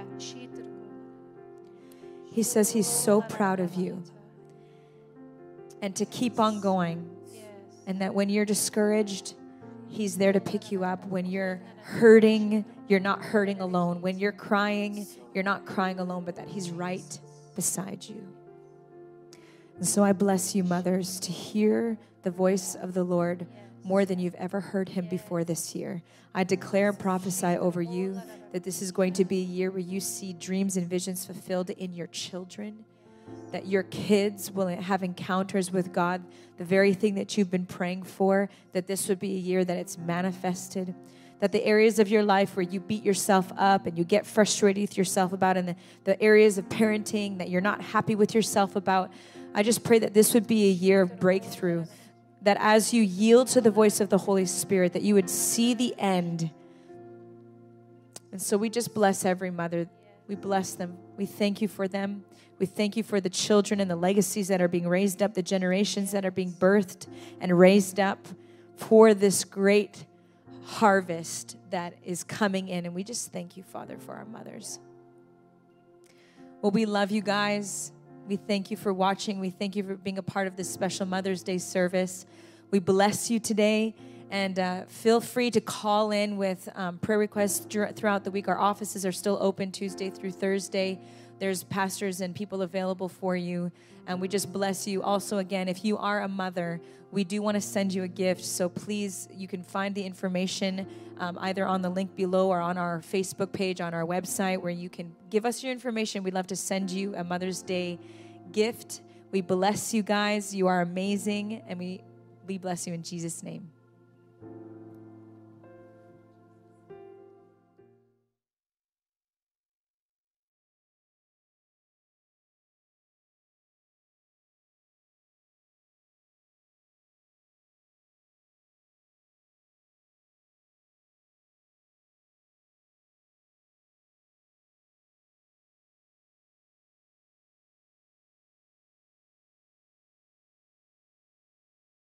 He says He's so proud of you. And to keep on going. And that when you're discouraged, He's there to pick you up. When you're hurting, you're not hurting alone. When you're crying, you're not crying alone, but that He's right beside you. And so I bless you, mothers, to hear the voice of the Lord more than you've ever heard Him before this year. I declare and prophesy over you that this is going to be a year where you see dreams and visions fulfilled in your children, that your kids will have encounters with God, the very thing that you've been praying for, that this would be a year that it's manifested, that the areas of your life where you beat yourself up and you get frustrated with yourself about, and the areas of parenting that you're not happy with yourself about, I just pray that this would be a year of breakthrough, that as you yield to the voice of the Holy Spirit, that you would see the end. And so we just bless every mother. We bless them. We thank you for them. We thank you for the children and the legacies that are being raised up, the generations that are being birthed and raised up for this great harvest that is coming in. And we just thank you, Father, for our mothers. Well, we love you guys. We thank you for watching. We thank you for being a part of this special Mother's Day service. We bless you today. And feel free to call in with prayer requests throughout the week. Our offices are still open Tuesday through Thursday. There's pastors and people available for you. And we just bless you. Also, again, if you are a mother, we do want to send you a gift. So please, you can find the information either on the link below or on our Facebook page, on our website, where you can give us your information. We'd love to send you a Mother's Day gift. We bless you guys. You are amazing. And we bless you in Jesus' name.